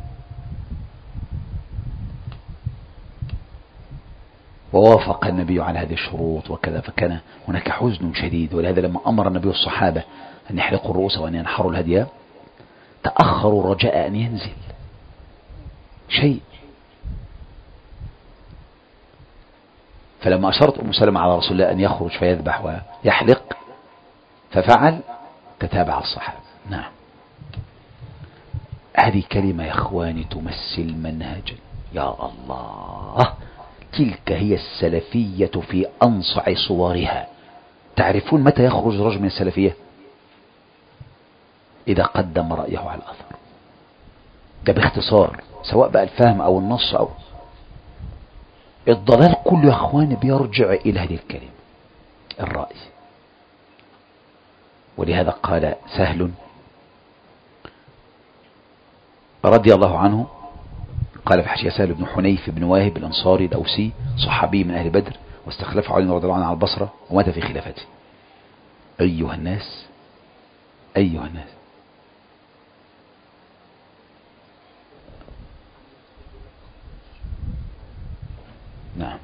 ووافق النبي على هذه الشروط وكذا، فكان هناك حزن شديد. ولهذا لما أمر النبي الصحابة أن يحلقوا الرؤوس وأن ينحروا الهدي تأخروا رجاء أن ينزل شيء. فلما أشرت أم سلمة على رسول الله أن يخرج فيذبح ويحلق ففعل، تتابع الصحابة. نعم. هذه كلمة يا إخواني تمثل منهجا، يا الله، تلك هي السلفية في أنصع صورها. تعرفون متى يخرج رجل من السلفية؟ إذا قدم رأيه على الأثر. ده باختصار، سواء بقى الفهم أو النص أو الضلال كله يا أخواني بيرجع إلى هذه الكلمة، الرأي. ولهذا قال سهل رضي الله عنه، قال في حاشية سهل بن حنيف بن واهب الأنصاري الأوسي صحابي من أهل بدر، واستخلفه علي رضي الله عنه على البصرة ومات في خلافته. أيها الناس نعم.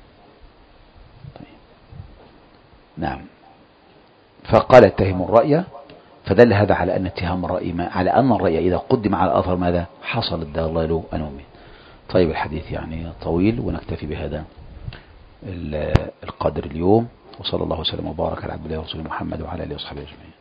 طيب. نعم. فقال اتهموا الرأي فدل هذا على أن اتهام الرأي على أن الرأي إذا قدم على الأثر ماذا حصل الضلال أنومه. طيب الحديث يعني طويل، ونكتفي بهذا القدر اليوم، وصلى الله وسلم وبارك على عبد الله ورسوله محمد وعلى آله وصحبه أجمعين.